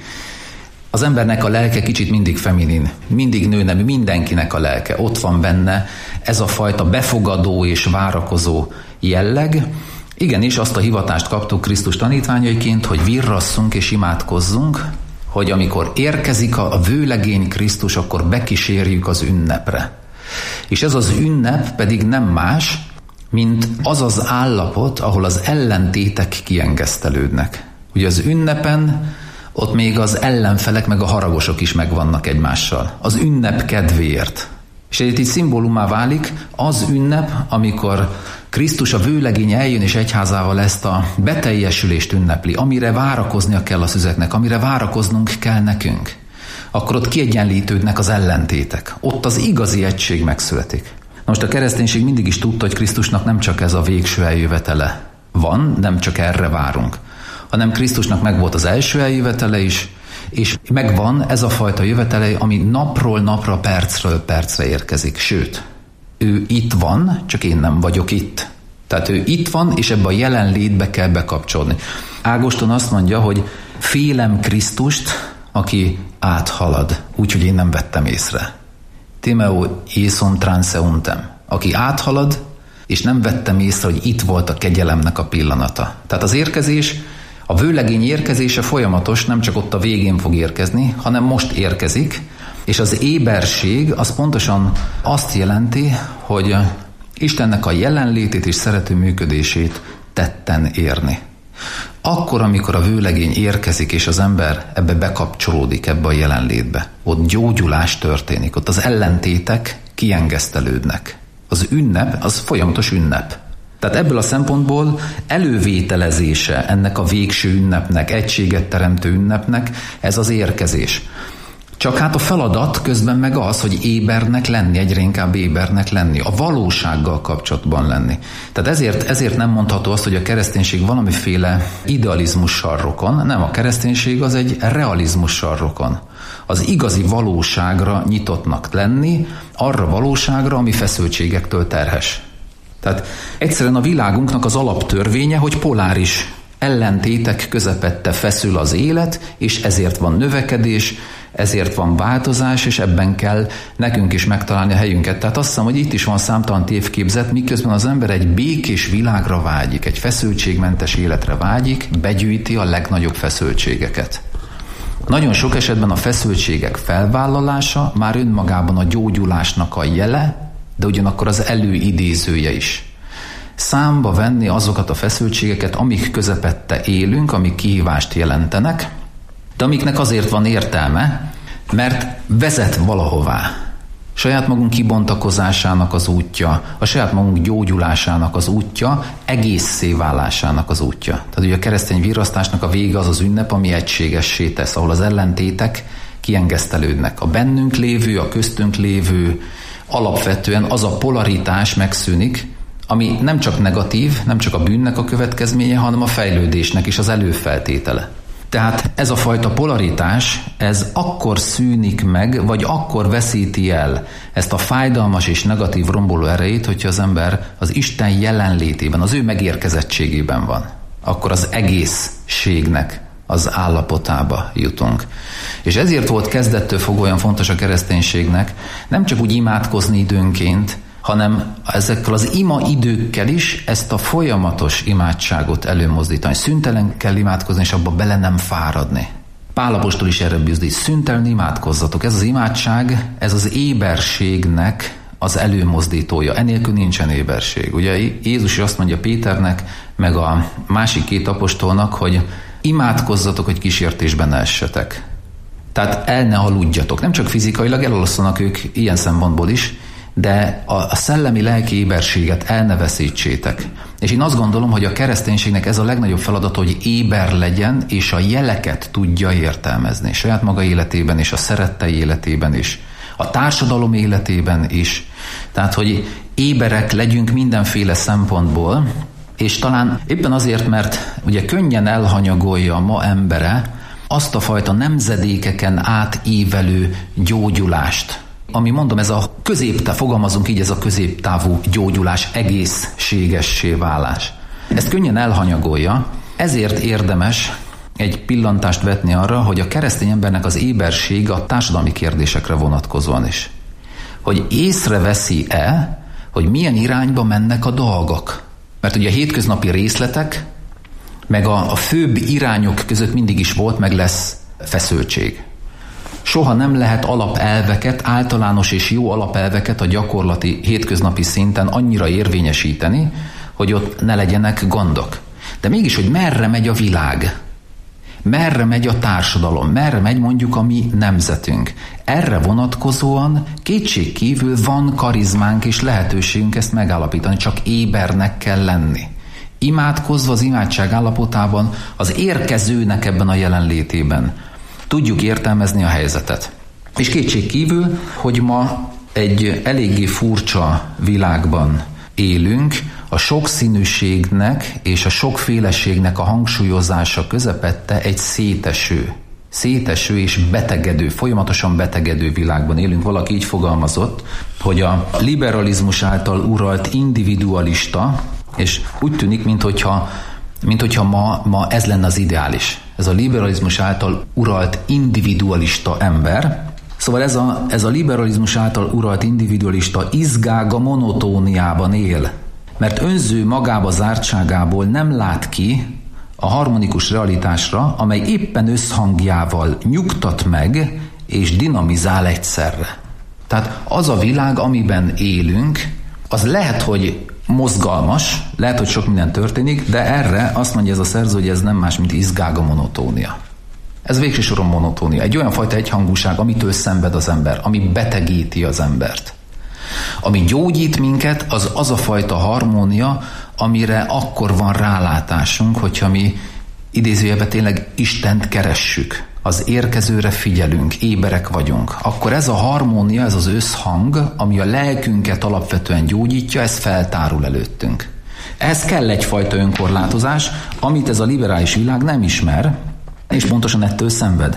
Az embernek a lelke kicsit mindig feminin, mindig nőnemű, mindenkinek a lelke. Ott van benne ez a fajta befogadó és várakozó jelleg. Igenis, azt a hivatást kaptuk Krisztus tanítványaiként, hogy virrasszunk és imádkozzunk, hogy amikor érkezik a vőlegény Krisztus, akkor bekísérjük az ünnepre. És ez az ünnep pedig nem más, mint az az állapot, ahol az ellentétek kiengesztelődnek. Ugye az ünnepen ott még az ellenfelek meg a haragosok is megvannak egymással. Az ünnep kedvéért. És itt így szimbólumá válik az ünnep, amikor Krisztus a vőlegény eljön és egyházával ezt a beteljesülést ünnepli, amire várakoznia kell a szüzeknek, amire várakoznunk kell nekünk. Akkor ott kiegyenlítődnek az ellentétek. Ott az igazi egység megszületik. Na most a kereszténység mindig is tudta, hogy Krisztusnak nem csak ez a végső eljövetele van, nem csak erre várunk, hanem Krisztusnak megvolt az első eljövetele is, és megvan ez a fajta jövetele, ami napról napra, percről percre érkezik. Sőt, ő itt van, csak én nem vagyok itt. Tehát ő itt van, és ebbe a jelenlétbe kell bekapcsolni. Ágoston azt mondja, hogy félem Krisztust, aki áthalad, úgyhogy én nem vettem észre. Timeo Ieson transeuntem, aki áthalad, és nem vettem észre, hogy itt volt a kegyelemnek a pillanata. Tehát az érkezés, a vőlegény érkezése folyamatos, nem csak ott a végén fog érkezni, hanem most érkezik, és az éberség az pontosan azt jelenti, hogy Istennek a jelenlétét és szerető működését tetten érni. Akkor, amikor a vőlegény érkezik, és az ember ebbe bekapcsolódik, ebbe a jelenlétbe, ott gyógyulás történik, ott az ellentétek kiengesztelődnek. Az ünnep, az folyamatos ünnep. Tehát ebből a szempontból elővételezése ennek a végső ünnepnek, egységet teremtő ünnepnek, ez az érkezés. Csak hát a feladat közben meg az, hogy ébernek lenni, egyre inkább ébernek lenni, a valósággal kapcsolatban lenni. Tehát ezért, ezért nem mondható azt, hogy a kereszténység valamiféle idealizmussal rokon, nem, a kereszténység az egy realizmussal rokon. Az igazi valóságra nyitottnak lenni, arra valóságra, ami feszültségektől terhes. Tehát egyszerűen a világunknak az alaptörvénye, hogy poláris ellentétek közepette feszül az élet, és ezért van növekedés, ezért van változás, és ebben kell nekünk is megtalálni a helyünket. Tehát azt hiszem, hogy itt is van számtalan tévképzet, miközben az ember egy békés világra vágyik, egy feszültségmentes életre vágyik, begyűjti a legnagyobb feszültségeket. Nagyon sok esetben a feszültségek felvállalása már önmagában a gyógyulásnak a jele, de ugyanakkor az előidézője is. Számba venni azokat a feszültségeket, amik közepette élünk, amik kihívást jelentenek, de amiknek azért van értelme, mert vezet valahová. saját magunk kibontakozásának az útja, a saját magunk gyógyulásának az útja, egészszé válásának az útja. Tehát ugye a keresztény virrasztásnak a vége az az ünnep, ami egységessé tesz, ahol az ellentétek kiengesztelődnek. A bennünk lévő, a köztünk lévő, alapvetően az a polaritás megszűnik, ami nem csak negatív, nem csak a bűnnek a következménye, hanem a fejlődésnek is az előfeltétele. Tehát ez a fajta polaritás, ez akkor szűnik meg, vagy akkor veszíti el ezt a fájdalmas és negatív romboló erejét, hogyha az ember az Isten jelenlétében, az ő megérkezettségében van. Akkor az egészségnek az állapotába jutunk. És ezért volt kezdettől fogva olyan fontos a kereszténységnek nem csak úgy imádkozni időnként, hanem ezekkel az ima időkkel is ezt a folyamatos imádságot előmozdítani. Szüntelen kell imádkozni, és abba bele nem fáradni. Pál apostol is erre bízd, szüntelen imádkozzatok. Ez az imádság, ez az éberségnek az előmozdítója. Enélkül nincsen éberség. Ugye Jézus is azt mondja Péternek, meg a másik két apostolnak, hogy imádkozzatok, hogy kísértésben ne essetek. Tehát el ne aludjatok. Nem csak fizikailag, elasszanak ők ilyen szempontból is, de a, a szellemi lelki éberséget el ne veszítsétek. És én azt gondolom, hogy a kereszténységnek ez a legnagyobb feladat, hogy éber legyen, és a jeleket tudja értelmezni. Saját maga életében és a szerettei életében is. A társadalom életében is. Tehát, hogy éberek legyünk mindenféle szempontból, és talán éppen azért, mert ugye könnyen elhanyagolja a ma embere azt a fajta nemzedékeken átívelő gyógyulást, ami mondom, ez a középtávú, fogalmazunk így, ez a középtávú gyógyulás, egészségessé válás. Ezt könnyen elhanyagolja, ezért érdemes egy pillantást vetni arra, hogy a keresztény embernek az ébersége a társadalmi kérdésekre vonatkozóan is. Hogy észreveszi-e, hogy milyen irányba mennek a dolgok. Mert ugye a hétköznapi részletek, meg a, a főbb irányok között mindig is volt, meg lesz feszültség. Soha nem lehet alapelveket, általános és jó alapelveket a gyakorlati, hétköznapi szinten annyira érvényesíteni, hogy ott ne legyenek gondok. De mégis, hogy merre megy a világ, merre megy a társadalom, merre megy mondjuk a mi nemzetünk. Erre vonatkozóan kétségkívül van karizmánk és lehetőségünk ezt megállapítani, csak ébernek kell lenni. Imádkozva az imádság állapotában, az érkezőnek ebben a jelenlétében tudjuk értelmezni a helyzetet. És kétségkívül, hogy ma egy eléggé furcsa világban élünk, a sokszínűségnek és a sokféleségnek a hangsúlyozása közepette egy széteső, széteső és betegedő, folyamatosan betegedő világban élünk. Valaki így fogalmazott, hogy a liberalizmus által uralt individualista, és úgy tűnik, minthogyha, minthogyha ma, ma ez lenne az ideális. Ez a liberalizmus által uralt individualista ember. Szóval ez a, ez a liberalizmus által uralt individualista izgága monotóniában él, mert önző magába zártságából nem lát ki a harmonikus realitásra, amely éppen összhangjával nyugtat meg és dinamizál egyszerre. Tehát az a világ, amiben élünk, az lehet, hogy mozgalmas, lehet, hogy sok minden történik, de erre azt mondja ez a szerző, hogy ez nem más, mint izgága monotónia. Ez végső soron monotónia. Egy olyan fajta egyhangúság, amitől szenved az ember, ami betegíti az embert. Ami gyógyít minket, az az a fajta harmónia, amire akkor van rálátásunk, hogyha mi idézőjelben tényleg Istent keressük, az érkezőre figyelünk, éberek vagyunk. Akkor ez a harmónia, ez az összhang, ami a lelkünket alapvetően gyógyítja, ez feltárul előttünk. Ehhez kell egyfajta önkorlátozás, amit ez a liberális világ nem ismer, és pontosan ettől szenved.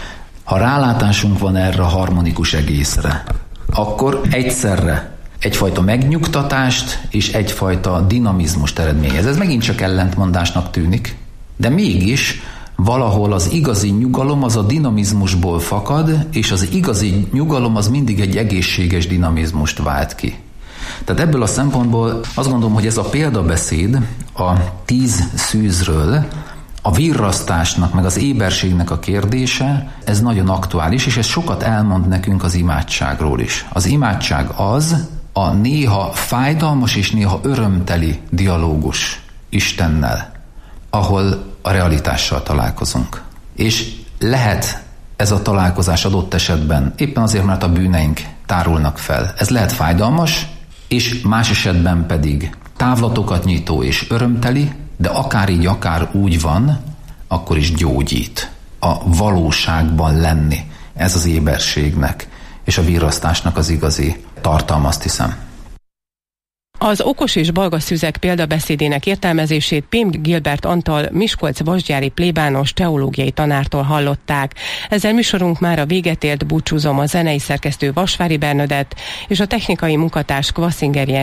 Ha rálátásunk van erre a harmonikus egészre, akkor egyszerre egyfajta megnyugtatást és egyfajta dinamizmust eredményez. Ez megint csak ellentmondásnak tűnik, de mégis valahol az igazi nyugalom az a dinamizmusból fakad, és az igazi nyugalom az mindig egy egészséges dinamizmust vált ki. Tehát ebből a szempontból azt gondolom, hogy ez a példabeszéd a tíz szűzről, a virrasztásnak, meg az éberségnek a kérdése, ez nagyon aktuális, és ez sokat elmond nekünk az imádságról is. Az imádság az a néha fájdalmas és néha örömteli dialógus Istennel, ahol a realitással találkozunk. És lehet ez a találkozás adott esetben, éppen azért, mert a bűneink tárulnak fel. Ez lehet fájdalmas, és más esetben pedig távlatokat nyitó és örömteli, de akár így, akár úgy van, akkor is gyógyít. A valóságban lenni. Ez az éberségnek és a virrasztásnak az igazi tartalma, azt hiszem. Az okos és balga szüzek példabeszédének értelmezését Pém Gilbert Antal miskolc-vasgyári plébános teológiai tanártól hallották. Ezzel műsorunk már a véget ért, búcsúzom, a zenei szerkesztő Vasvári Bernadett és a technikai munkatárs Kvasszinger